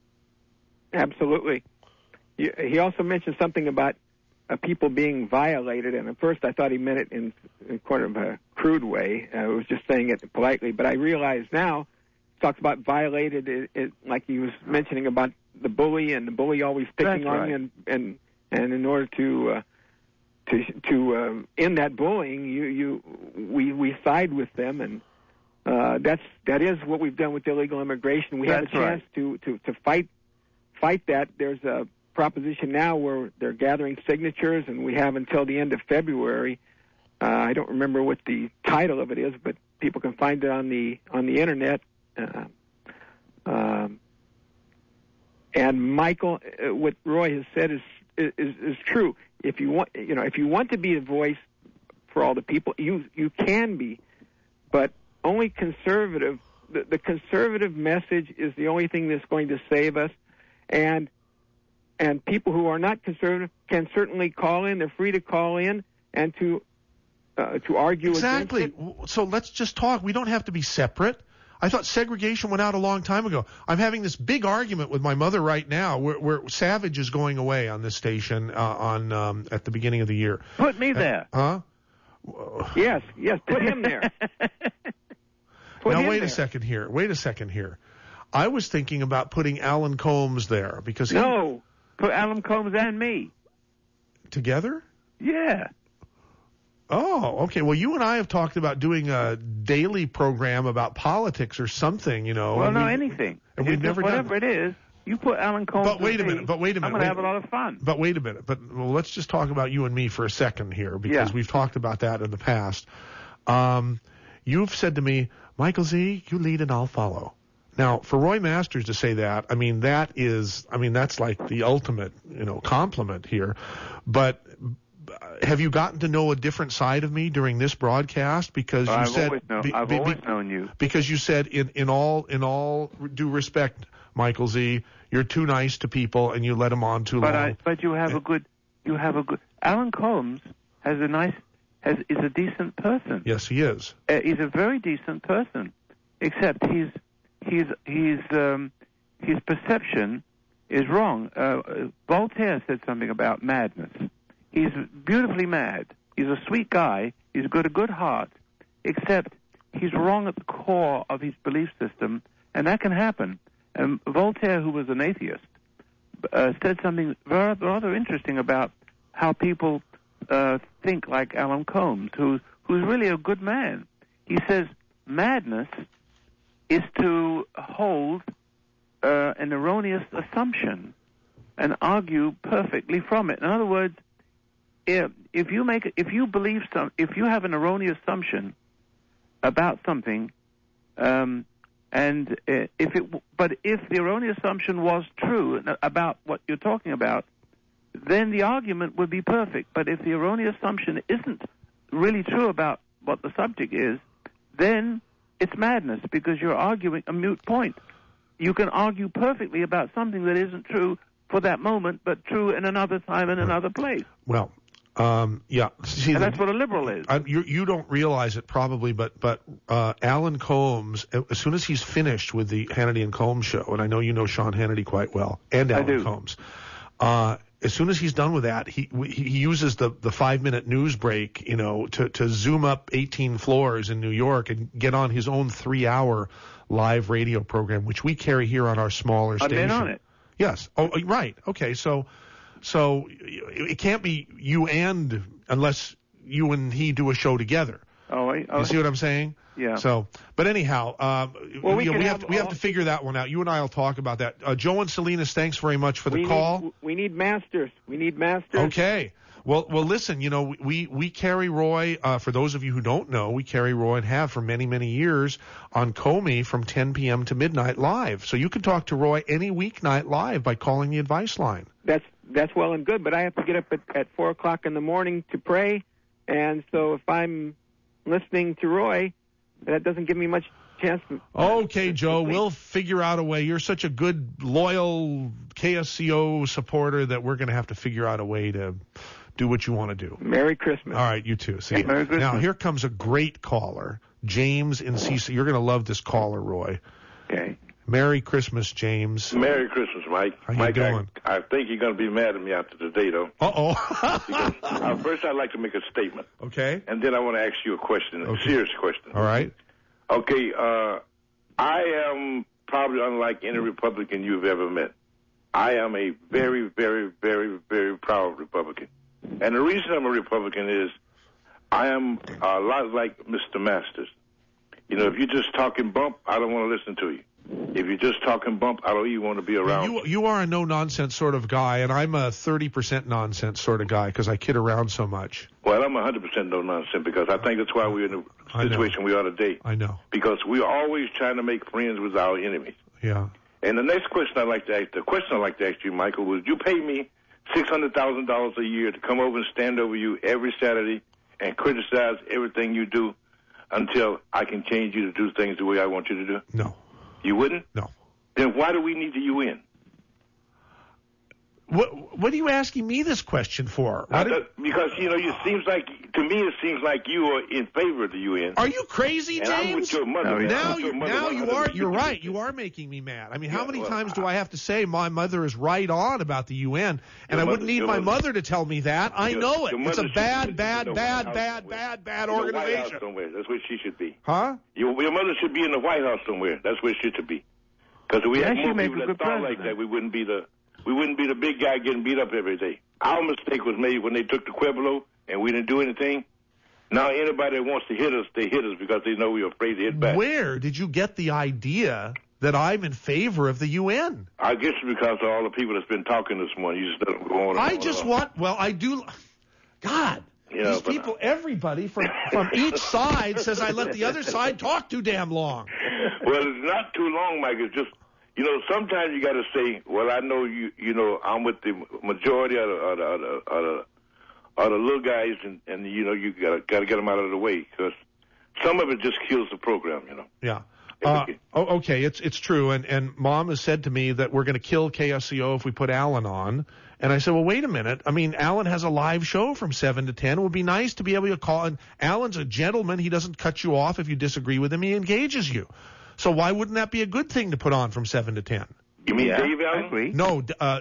Absolutely. He also mentioned something about people being violated, and at first I thought he meant it in kind of a crude way. I was just saying it politely, but I realize now talks about violated, like he was mentioning about the bully and the bully always picking on you, and in order to end that bullying, we side with them, and that is what we've done with illegal immigration. We have a chance to fight that. There's a proposition now where they're gathering signatures, and we have until the end of February. I don't remember what the title of it is, but people can find it on the internet. And Michael, what Roy has said is true. If you want to be a voice for all the people, you can be, but only conservative. The conservative message is the only thing that's going to save us, and people who are not conservative can certainly call in. They're free to call in and to argue exactly. against it. So let's just talk. We don't have to be separate. I thought segregation went out a long time ago. I'm having this big argument with my mother right now where Savage is going away on this station at the beginning of the year. Put me there. Huh? Yes, put him there. Now, wait a second here. I was thinking about putting Alan Colmes there because put Alan Colmes and me. Together? Yeah. Oh, okay. Well, you and I have talked about doing a daily program about politics or something, Well, anything. And we've never whatever it is, you put Alan Colmes. But wait a minute. I'm going to have a lot of fun. But wait a minute. Let's just talk about you and me for a second here because we've talked about that in the past. You've said to me, Michael Z., you lead and I'll follow. Now, for Roy Masters to say that, that's like the ultimate, compliment here. But have you gotten to know a different side of me during this broadcast? Because you said I've always known you. Because you said in all due respect, Michael Z., you're too nice to people and you let them on too long. But you have a good. Alan Colmes is a decent person. Yes, he is. He's a very decent person, except his perception is wrong. Voltaire said something about madness. He's beautifully mad. He's a sweet guy. He's got a good heart, except he's wrong at the core of his belief system, and that can happen. Voltaire, who was an atheist, said something rather interesting about how people think like Alan Colmes, who's really a good man. He says madness is to hold an erroneous assumption and argue perfectly from it. In other words, if you have an erroneous assumption about something, if the erroneous assumption was true about what you're talking about, then the argument would be perfect. But if the erroneous assumption isn't really true about what the subject is, then it's madness because you're arguing a moot point. You can argue perfectly about something that isn't true for that moment, but true in another time and another place. Well, yeah. See, and that's what a liberal is. You don't realize it probably, but Alan Colmes, as soon as he's finished with the Hannity and Colmes show, and I know you know Sean Hannity quite well, and Alan Colmes, as soon as he's done with that, he uses the 5-minute news break, to zoom up 18 floors in New York and get on his own 3-hour live radio program, which we carry here on our smaller station. I've been on it. Yes. Oh, right. Okay. So it can't be you unless you and he do a show together. You see what I'm saying? Yeah. So, but anyhow, we have to figure that one out. You and I will talk about that. Joe and Salinas, thanks very much for the call. We need masters. Okay. Well, listen, we carry Roy, for those of you who don't know, we carry Roy and have for many, many years on Comey from 10 p.m. to midnight live. So you can talk to Roy any weeknight live by calling the advice line. That's well and good, but I have to get up at 4 o'clock in the morning to pray, and so if I'm listening to Roy, that doesn't give me much chance. Okay, Joe, we'll figure out a way. You're such a good, loyal KSCO supporter that we're going to have to figure out a way to do what you want to do. Merry Christmas. All right, you too. See you. Merry Christmas. Now, here comes a great caller, James in CC. You're going to love this caller, Roy. Okay. Merry Christmas, James. Merry Christmas, Mike. How you doing? I think you're going to be mad at me after today, though. Uh-oh. First, I'd like to make a statement. Okay. And then I want to ask you a question, a serious question. All right. Okay, I am probably unlike any Republican you've ever met. I am a very, very, very, very proud Republican. And the reason I'm a Republican is I am a lot like Mr. Masters. You know, if you're just talking bump, I don't want to listen to you. If you're just talking bump, I don't even want to be around. You are a no-nonsense sort of guy, and I'm a 30% nonsense sort of guy because I kid around so much. Well, I'm 100% no-nonsense because I think that's why we're in the situation we are today. I know. Because we're always trying to make friends with our enemies. Yeah. And the next question I'd like to ask you, Michael, was you pay me $600,000 a year to come over and stand over you every Saturday and criticize everything you do until I can change you to do things the way I want you to do? No. You wouldn't? No. Then why do we need the UN? What are you asking me this question for? Because, you know, to me it seems like you are in favor of the UN. Are you crazy, James? I'm with your mother. Now you are. You're right. You are making me mad. I mean, how many times do I have to say my mother is right on about the UN, and I wouldn't need my mother to tell me that. I know it. It's a bad organization. That's where she should be. Huh? Your mother should be in the White House somewhere. That's where she should be. Because if we had more people that thought like that, we wouldn't be the big guy getting beat up every day. Our mistake was made when they took the Pueblo and we didn't do anything. Now anybody that wants to hit us, they hit us because they know we're afraid to hit back. Where did you get the idea that I'm in favor of the UN? I guess it's because of all the people that's been talking this morning. You just let them go on. I do. God. These people, everybody from each side says I let the other side talk too damn long. Well, it's not too long, Mike. It's just, you know, sometimes you got to say, well, I know you know, I'm with the majority of the little guys, and you know, you got to get them out of the way because some of it just kills the program, you know. Yeah. Okay, it's true, and Mom has said to me that we're going to kill KSCO if we put Alan on. And I said, well, wait a minute. I mean, Alan has a live show from 7 to 10. It would be nice to be able to call. And Alan's a gentleman. He doesn't cut you off if you disagree with him. He engages you. So why wouldn't that be a good thing to put on from 7 to 10? You mean Dave Allen? I agree. No,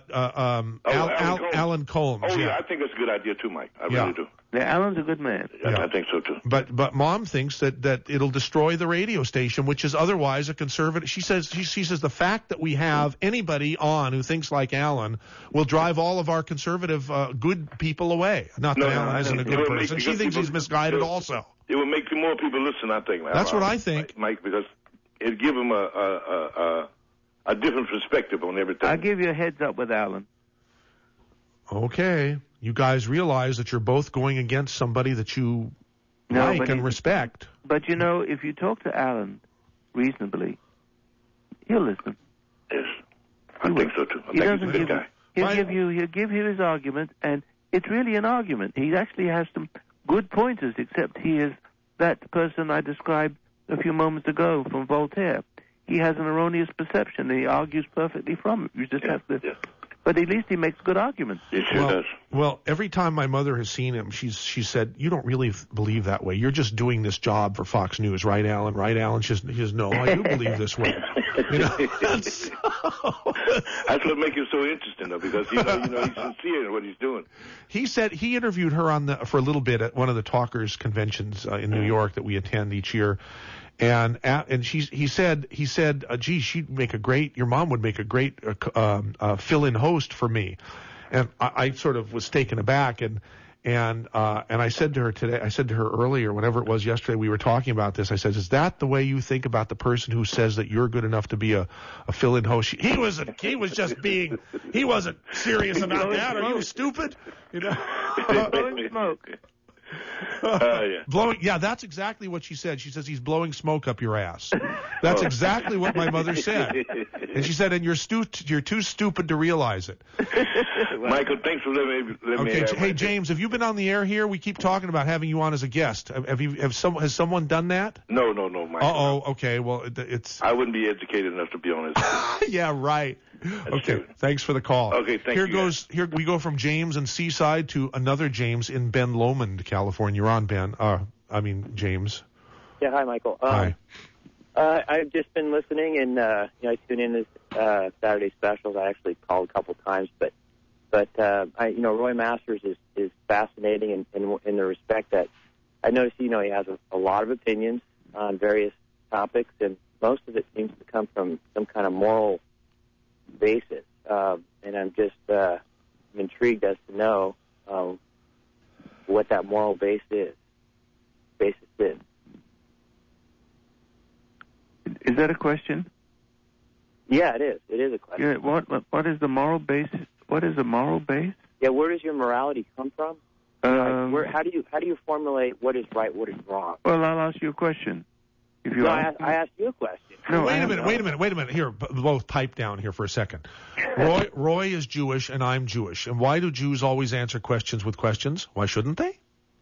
Alan Colmes. Oh, yeah, I think that's a good idea, too, Mike. I really do. Yeah, Alan's a good man. Yeah, I think so, too. But Mom thinks that it'll destroy the radio station, which is otherwise a conservative. She says the fact that we have anybody on who thinks like Alan will drive all of our conservative good people away. Not that Alan isn't a good person. She thinks he's misguided also. It will make more people listen, I think. That's what I think. Mike, because it'll give them a different perspective on everything. I'll give you a heads up with Alan. Okay. You guys realize that you're both going against somebody that you like and respect. But, you know, if you talk to Alan reasonably, he'll listen. Yes. I think so, too. I think he's a good guy. He'll give you his argument, and it's really an argument. He actually has some good pointers, except he is that person I described a few moments ago from Voltaire. He has an erroneous perception, and he argues perfectly from it. You just have to... Yeah. But at least he makes good arguments. He sure does. Well, every time my mother has seen him, she said, you don't really believe that way. You're just doing this job for Fox News, right, Alan? Right, Alan? She says, no, I do believe this way. You know? That's what makes it so interesting, though, because you know he's sincere in what he's doing. He said he interviewed her for a little bit at one of the Talkers conventions in New York that we attend each year. And he said, gee, your mom would make a great fill-in host for me. And I sort of was taken aback and I said to her earlier, whenever it was yesterday, we were talking about this. I said, is that the way you think about the person who says that you're good enough to be a fill-in host? He wasn't serious about that. Are you stupid? You know? Blowing smoke. Yeah, that's exactly what she said. She says he's blowing smoke up your ass. That's exactly what my mother said. And she said, and you're too stupid to realize it. Michael, thanks for letting me. Hey, James, have you been on the air here? We keep talking about having you on as a guest. Has someone done that? No, Michael. Okay. Well, it's. I wouldn't be educated enough to be on this. Yeah, right. Okay, thanks for the call. Okay, thank you. Here we go from James in Seaside to another James in Ben Lomond, California. You're on, Ben. James. Yeah, hi, Michael. Hi. I've just been listening, and I tune in to Saturday specials. I actually called a couple times, but Roy Masters is fascinating in the respect that I noticed he has a lot of opinions on various topics, and most of it seems to come from some kind of moral basis. And I'm just I'm intrigued as to know what that moral basis is. Is that a question? Yeah, it is. It is a question. Yeah, what is the moral basis? What is the moral base? Yeah, where does your morality come from? How do you formulate what is right, what is wrong? Well, I'll ask you a question. I asked you a question. No, wait a minute. Here, both pipe down here for a second. Roy is Jewish and I'm Jewish. And why do Jews always answer questions with questions? Why shouldn't they?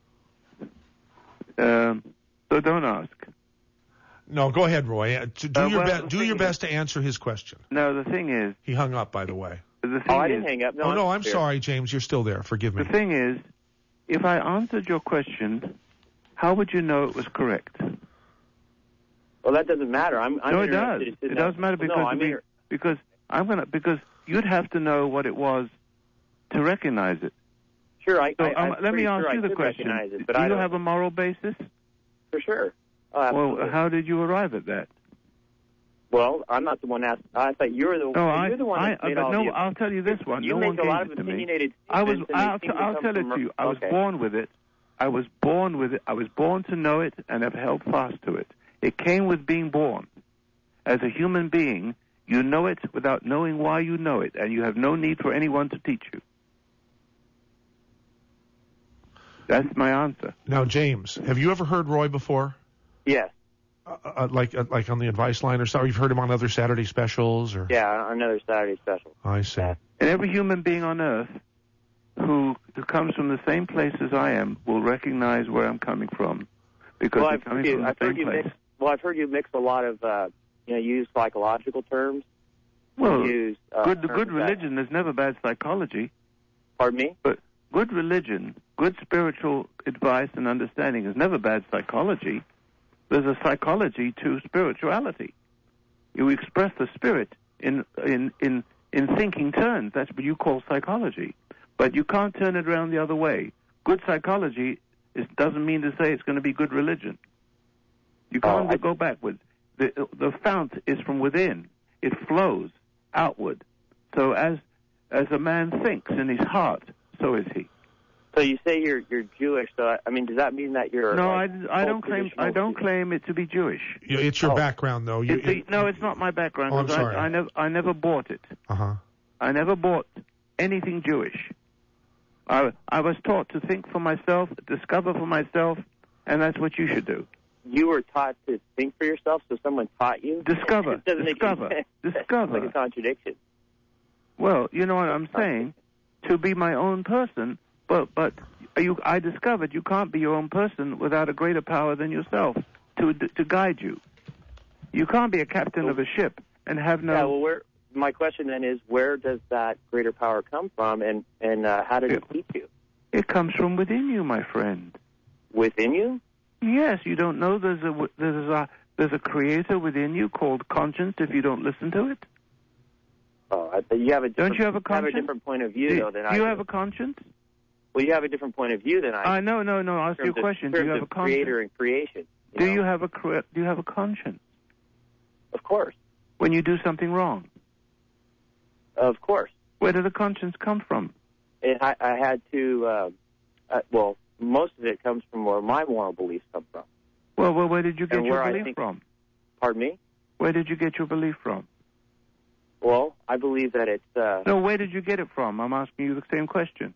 So don't ask. No, go ahead, Roy. Do your best to answer his question. No, the thing is... He hung up, by the way. I didn't hang up. No, I'm sorry, James. You're still there. Forgive me. The thing is, if I answered your question, how would you know it was correct? Well, that doesn't matter. No, it does. It does matter because because you'd have to know what it was to recognize it. Sure, let me ask you the question. Do you have a moral basis? For sure. Well, how did you arrive at that? Well, I'm not the one asked. I thought you were the one. You're the one that made all the... I'll tell you this one. You make a lot of opinionated statements. I'll tell it to you. I was born with it. I was born with it. I was born to know it and have held fast to it. It came with being born. As a human being, you know it without knowing why you know it, and you have no need for anyone to teach you. That's my answer. Now, James, have you ever heard Roy before? Yes. Like on the advice line or something? You've heard him on other Saturday specials? Or? Yeah, on another Saturday special. I see. And every human being on earth who comes from the same place as I am will recognize where I'm coming from. Because I've heard you mix a lot of, you use psychological terms. Well, good religion is never bad psychology. Pardon me? But good religion, good spiritual advice and understanding is never bad psychology. There's a psychology to spirituality. You express the spirit in thinking terms. That's what you call psychology. But you can't turn it around the other way. Good psychology doesn't mean to say it's going to be good religion. You can't go backwards. The fount is from within. It flows outward. So as a man thinks in his heart, so is he. So you say you're Jewish. So I mean, does that mean that you're? No, I don't claim it to be Jewish. It's your background, though. No, it's not my background. Oh, I'm sorry. I never bought it. I never bought anything Jewish. I was taught to think for myself, discover for myself, and that's what you should do. You were taught to think for yourself, so someone taught you? Discover. It doesn't discover. Make discover. It's like a contradiction. Well, you know what I'm saying? To be my own person, but I discovered you can't be your own person without a greater power than yourself to guide you. You can't be a captain of a ship and have no... Yeah, well, my question then is, where does that greater power come from, and how did it teach you? It comes from within you, my friend. Within you? Yes, you don't know there's a creator within you called conscience if you don't listen to it? Oh, you have a don't you have a conscience? Have a different point of view, though, than I do. Do you have a conscience? Well, you have a different point of view than I do. No. I'll ask you a question. Do you have a conscience? Creator and creation. Do you have a conscience? Of course. When you do something wrong? Of course. Where did the conscience come from? I had to, most of it comes from where my moral beliefs come from. Well, where did you get your belief from? Pardon me? Where did you get your belief from? Well, I believe that it's... No, where did you get it from? I'm asking you the same question.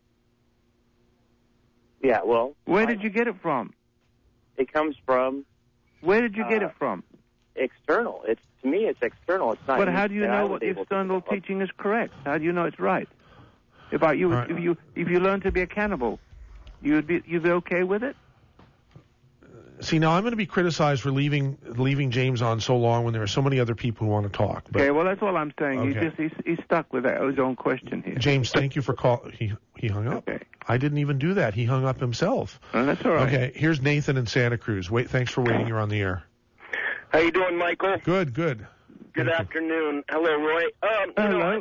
Yeah, well... Where did you get it from? It comes from... Where did you get it from? External. To me, it's external. It's not... But how do you know what external teaching is correct? How do you know it's right? If you learn to be a cannibal, you'd be okay with it? See, now I'm going to be criticized for leaving James on so long when there are so many other people who want to talk. But, okay, well, that's all I'm saying. Okay. He's stuck with his own question here. James, thank you for calling. He hung up. Okay. I didn't even do that. He hung up himself. Oh, that's all right. Okay, here's Nathan in Santa Cruz. Thanks for waiting. You're on the air. How you doing, Michael? Good. Good afternoon. Hello, Roy. Hello.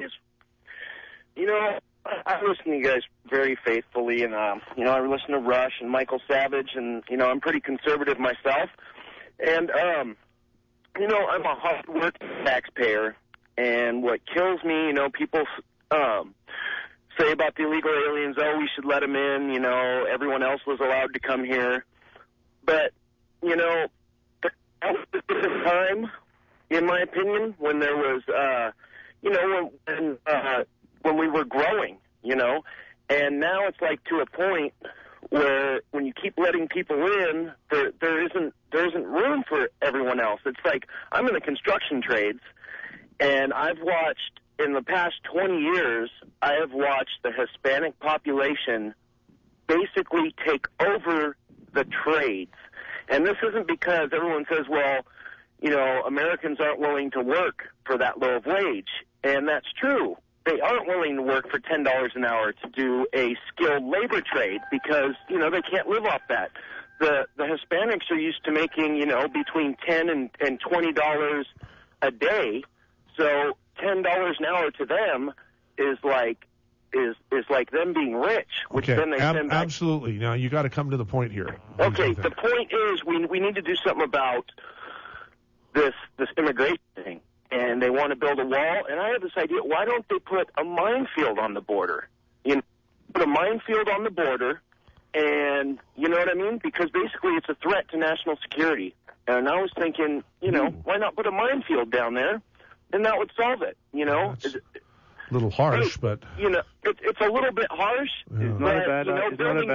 I listen to you guys very faithfully, and, I listen to Rush and Michael Savage, and, I'm pretty conservative myself. And you know, I'm a hard-working taxpayer, and what kills me, you know, people say about the illegal aliens, oh, we should let them in, you know, everyone else was allowed to come here. But, you know, that was a different time, in my opinion, when there was, you know, when we were growing, you know. And now it's like to a point where when you keep letting people in, there isn't room for everyone else. It's like I'm in the construction trades, and I've watched, in the past 20 years, I have watched the Hispanic population basically take over the trades. And this isn't because everyone says, well, you know, Americans aren't willing to work for that low of wage. And that's true. They aren't willing to work for $10 an hour to do a skilled labor trade because, you know, they can't live off that. The Hispanics are used to making, you know, between $10 and $20 a day. So $10 an hour to them is like them being rich, which then they send back. Absolutely. Now you got to come to the point here. Okay, the point is we need to do something about this immigration thing, and they want to build a wall. And I have this idea: why don't they put a minefield on the border? You know, put a minefield on the border, and you know what I mean? Because basically, it's a threat to national security. And I was thinking, you know, why not put a minefield down there? And that would solve it, you know. It's a little harsh, but you know, it's a little bit harsh. Yeah. It's not a bad idea.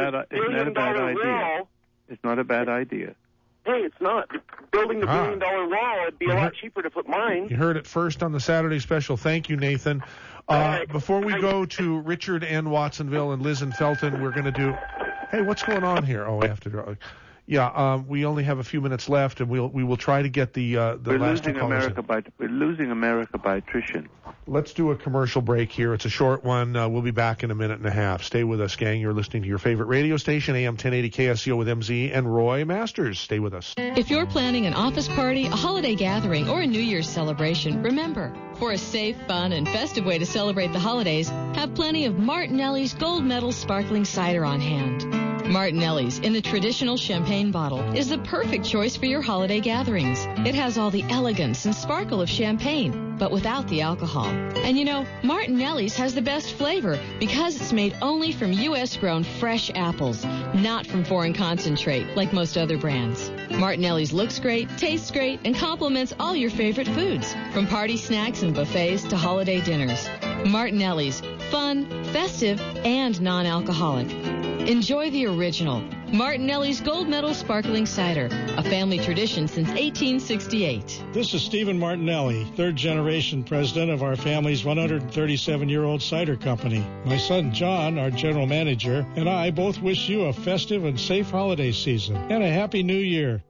It's not a bad idea. Hey, it's not. Building the $1 billion wall, it'd be a lot cheaper to put mines. You heard it first on the Saturday special. Thank you, Nathan. Before we go to Richard and Watsonville and Liz and Felton, we're going to do. Hey, what's going on here? Oh, we have to draw. Yeah, we only have a few minutes left, and we will try to get the last two callers in. We're losing America by attrition. Let's do a commercial break here. It's a short one. We'll be back in a minute and a half. Stay with us, gang. You're listening to your favorite radio station, AM 1080 KSCO with MZ and Roy Masters. Stay with us. If you're planning an office party, a holiday gathering, or a New Year's celebration, remember, for a safe, fun, and festive way to celebrate the holidays, have plenty of Martinelli's Gold Medal Sparkling Cider on hand. Martinelli's, in the traditional champagne bottle, is the perfect choice for your holiday gatherings. It has all the elegance and sparkle of champagne, but without the alcohol. And you know, Martinelli's has the best flavor because it's made only from U.S.-grown fresh apples, not from foreign concentrate like most other brands. Martinelli's looks great, tastes great, and complements all your favorite foods, from party snacks and buffets to holiday dinners. Martinelli's, fun, festive, and non-alcoholic. Enjoy the original Martinelli's Gold Medal Sparkling Cider, a family tradition since 1868. This is Stephen Martinelli, third-generation president of our family's 137-year-old cider company. My son John, our general manager, and I both wish you a festive and safe holiday season and a happy new year.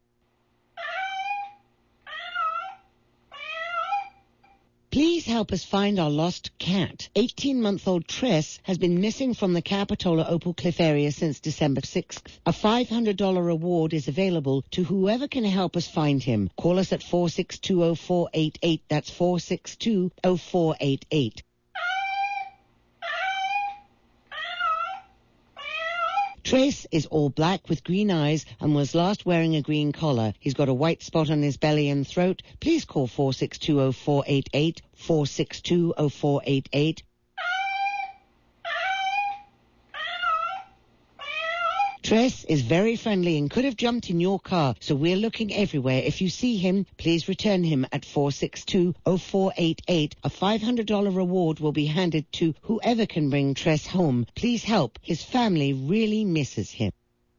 Please help us find our lost cat. 18-month-old Tress has been missing from the Capitola Opal Cliff area since December 6th. A $500 reward is available to whoever can help us find him. Call us at 462-0488. That's 462-0488. Trace is all black with green eyes and was last wearing a green collar. He's got a white spot on his belly and throat. Please call 462-0488, 462-0488. Tress is very friendly and could have jumped in your car, so we're looking everywhere. If you see him, please return him at 462-0488. A $500 reward will be handed to whoever can bring Tress home. Please help. His family really misses him.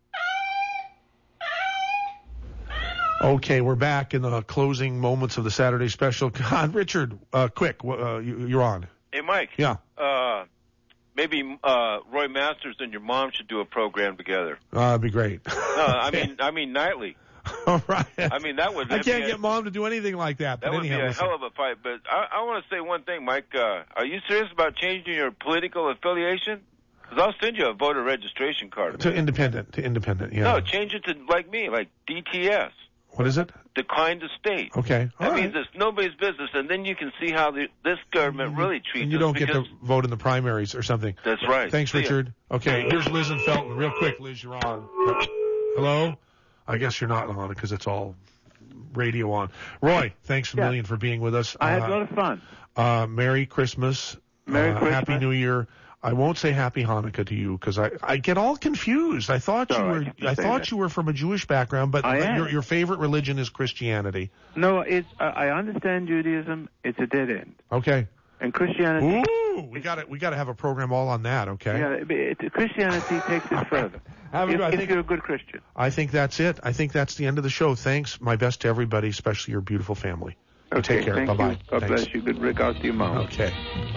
Okay, we're back in the closing moments of the Saturday special. God, Richard, quick, you're on. Hey, Mike. Yeah. Maybe Roy Masters and your mom should do a program together. That'd be great. No, I mean nightly. All right. I mean that would. I can't get mom to do anything like that. That would be a hell of a fight. But I want to say one thing, Mike. Are you serious about changing your political affiliation? Because I'll send you a voter registration card. To independent. Yeah. No, change it to like me, like DTS. What is it? Decline to state. Okay. That means it's nobody's business, and then you can see how this government really treats us. And you don't get to vote in the primaries or something. That's right. Thanks, Richard. Okay, here's Liz and Felton. Real quick, Liz, you're on. Hello? I guess you're not on because it's all radio on. Roy, thanks a million for being with us. I had a lot of fun. Merry Christmas. Merry Christmas. Happy New Year. I won't say Happy Hanukkah to you because I get all confused. I thought you were from a Jewish background, but your favorite religion is Christianity. No, I understand Judaism. It's a dead end. Okay. And Christianity. Ooh, we got to have a program all on that. Okay. Yeah, Christianity takes it further. If you're a good Christian. I think that's it. I think that's the end of the show. Thanks. My best to everybody, especially your beautiful family. Okay. Take care. Thank Bye-bye. You. God bless you. Good regards to your mom. Okay.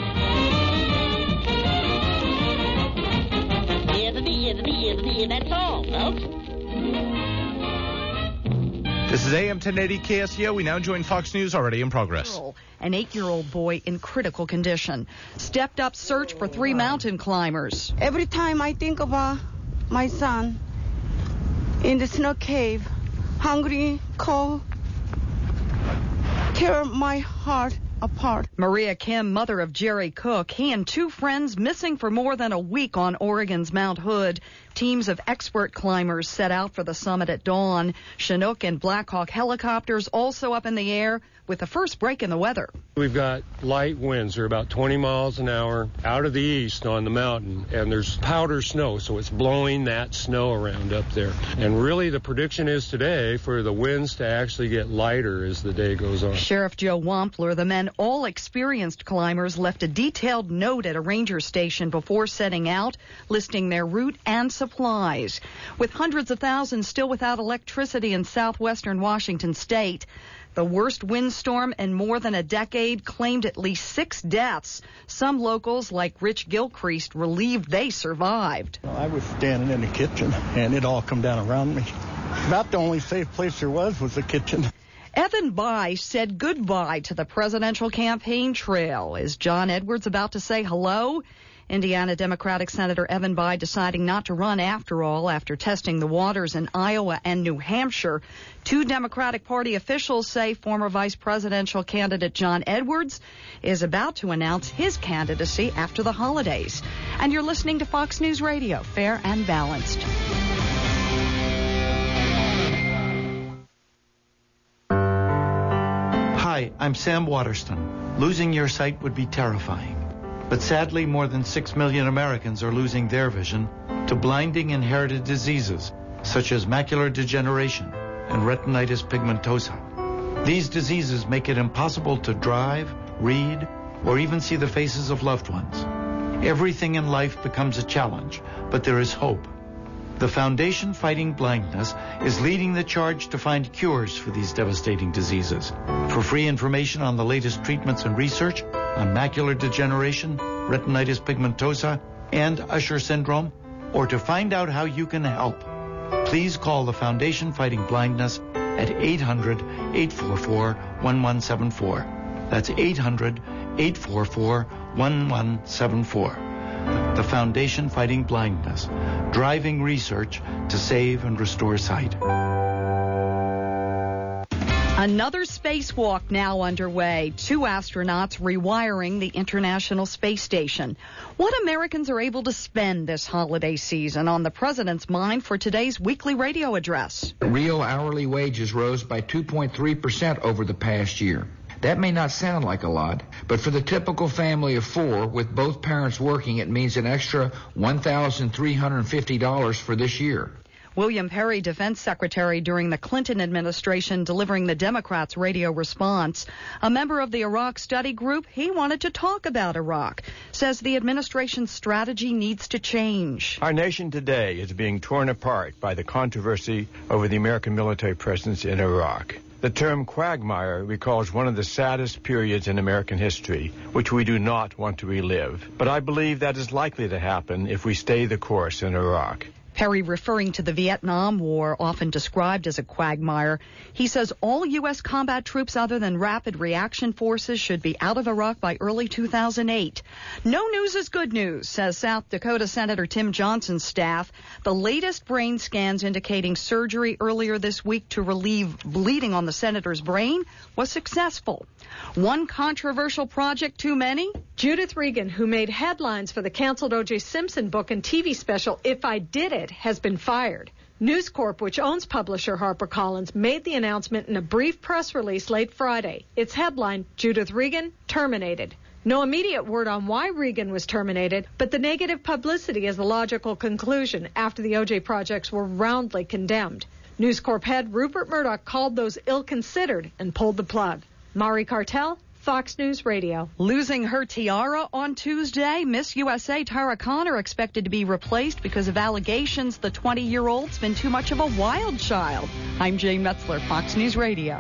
That's all, folks. This is AM 1080 KSEO. We now join Fox News, already in progress. An 8-year-old boy in critical condition. Stepped up search for 3 mountain climbers. Every time I think about my son in the snow cave, hungry, cold, tear my heart apart. Maria Kim, mother of Jerry Cook, he and 2 friends missing for more than a week on Oregon's Mount Hood. Teams of expert climbers set out for the summit at dawn. Chinook and Black Hawk helicopters also up in the air with the first break in the weather. We've got light winds. They're about 20 miles an hour out of the east on the mountain, and there's powder snow, so it's blowing that snow around up there. And really the prediction is today for the winds to actually get lighter as the day goes on. Sheriff Joe Wampler, the men, all experienced climbers, left a detailed note at a ranger station before setting out, listing their route and supplies. With hundreds of thousands still without electricity in southwestern Washington state, the worst windstorm in more than a decade claimed at least 6 deaths. Some locals, like Rich Gilchrist, relieved they survived. Well, I was standing in the kitchen, and it all come down around me. About the only safe place there was the kitchen. Evan Bayh said goodbye to the presidential campaign trail. Is John Edwards about to say hello? Indiana Democratic Senator Evan Bayh deciding not to run after all after testing the waters in Iowa and New Hampshire. 2 Democratic Party officials say former vice presidential candidate John Edwards is about to announce his candidacy after the holidays. And you're listening to Fox News Radio, fair and balanced. Hi, I'm Sam Waterston. Losing your sight would be terrifying. But sadly, more than 6 million Americans are losing their vision to blinding inherited diseases such as macular degeneration and retinitis pigmentosa. These diseases make it impossible to drive, read, or even see the faces of loved ones. Everything in life becomes a challenge, but there is hope. The Foundation Fighting Blindness is leading the charge to find cures for these devastating diseases. For free information on the latest treatments and research on macular degeneration, retinitis pigmentosa, and Usher syndrome, or to find out how you can help, please call the Foundation Fighting Blindness at 800-844-1174. That's 800-844-1174. The Foundation Fighting Blindness, driving research to save and restore sight. Another spacewalk now underway. 2 astronauts rewiring the International Space Station. What Americans are able to spend this holiday season on the president's mind for today's weekly radio address. Real hourly wages rose by 2.3% over the past year. That may not sound like a lot, but for the typical family of 4 with both parents working, it means an extra $1,350 for this year. William Perry, Defense Secretary during the Clinton administration, delivering the Democrats' radio response. A member of the Iraq Study Group, he wanted to talk about Iraq, says the administration's strategy needs to change. Our nation today is being torn apart by the controversy over the American military presence in Iraq. The term quagmire recalls one of the saddest periods in American history, which we do not want to relive. But I believe that is likely to happen if we stay the course in Iraq. Perry referring to the Vietnam War, often described as a quagmire. He says all U.S. combat troops other than Rapid Reaction Forces should be out of Iraq by early 2008. No news is good news, says South Dakota Senator Tim Johnson's staff. The latest brain scans indicating surgery earlier this week to relieve bleeding on the senator's brain was successful. One controversial project too many? Judith Regan, who made headlines for the canceled O.J. Simpson book and TV special If I Did It, has been fired. News Corp, which owns publisher HarperCollins, made the announcement in a brief press release late Friday. Its headline, Judith Regan, terminated. No immediate word on why Regan was terminated, but the negative publicity is the logical conclusion after the OJ projects were roundly condemned. News Corp head Rupert Murdoch called those ill-considered and pulled the plug. Mari Cartel, Fox News Radio. Losing her tiara on Tuesday, Miss USA Tara Conner expected to be replaced because of allegations the 20-year-old's been too much of a wild child. I'm Jay Metzler, Fox News Radio.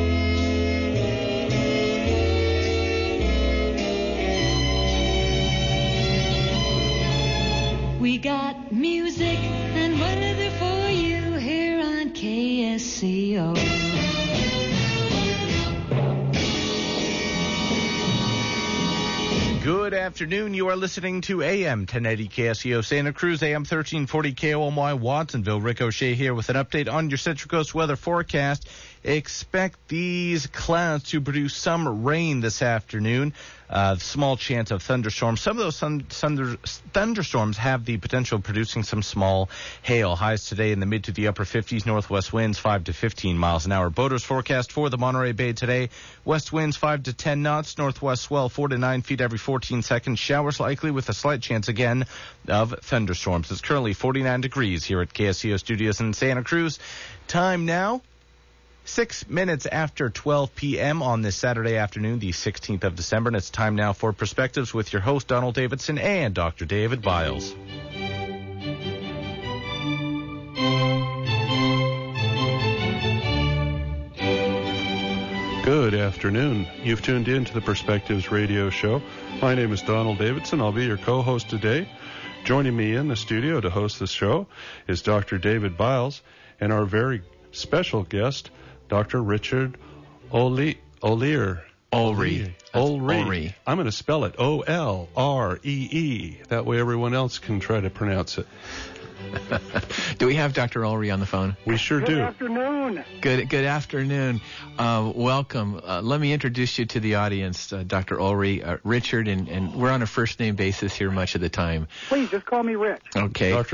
We got music and weather for you here on KSCO. Good afternoon. You are listening to AM 1080 KSEO Santa Cruz, AM 1340 KOMY Watsonville. Rick O'Shea here with an update on your Central Coast weather forecast. Expect these clouds to produce some rain this afternoon. Small chance of thunderstorms. Some of those thunderstorms have the potential of producing some small hail. Highs today in the mid to the upper 50s. Northwest winds 5 to 15 miles an hour. Boaters forecast for the Monterey Bay today. West winds 5 to 10 knots. Northwest swell 4 to 9 feet every 14 seconds. Showers likely with a slight chance again of thunderstorms. It's currently 49 degrees here at KSCO Studios in Santa Cruz. Time now 6 minutes after 12 p.m. on this Saturday afternoon, the 16th of December, and it's time now for Perspectives with your host, Donald Davidson, and Dr. David Biles. Good afternoon. You've tuned in to the Perspectives radio show. My name is Donald Davidson. I'll be your co-host today. Joining me in the studio to host this show is Dr. David Biles and our very special guest, Dr. Richard Olree. I'm going to spell it O-L-R-E-E. That way everyone else can try to pronounce it. Do we have Dr. Olree on the phone? We sure do. Good afternoon. Good afternoon. Welcome. Let me introduce you to the audience, Dr. Olree, Richard, and we're on a first-name basis here much of the time. Please, just call me Rich. Okay. Dr.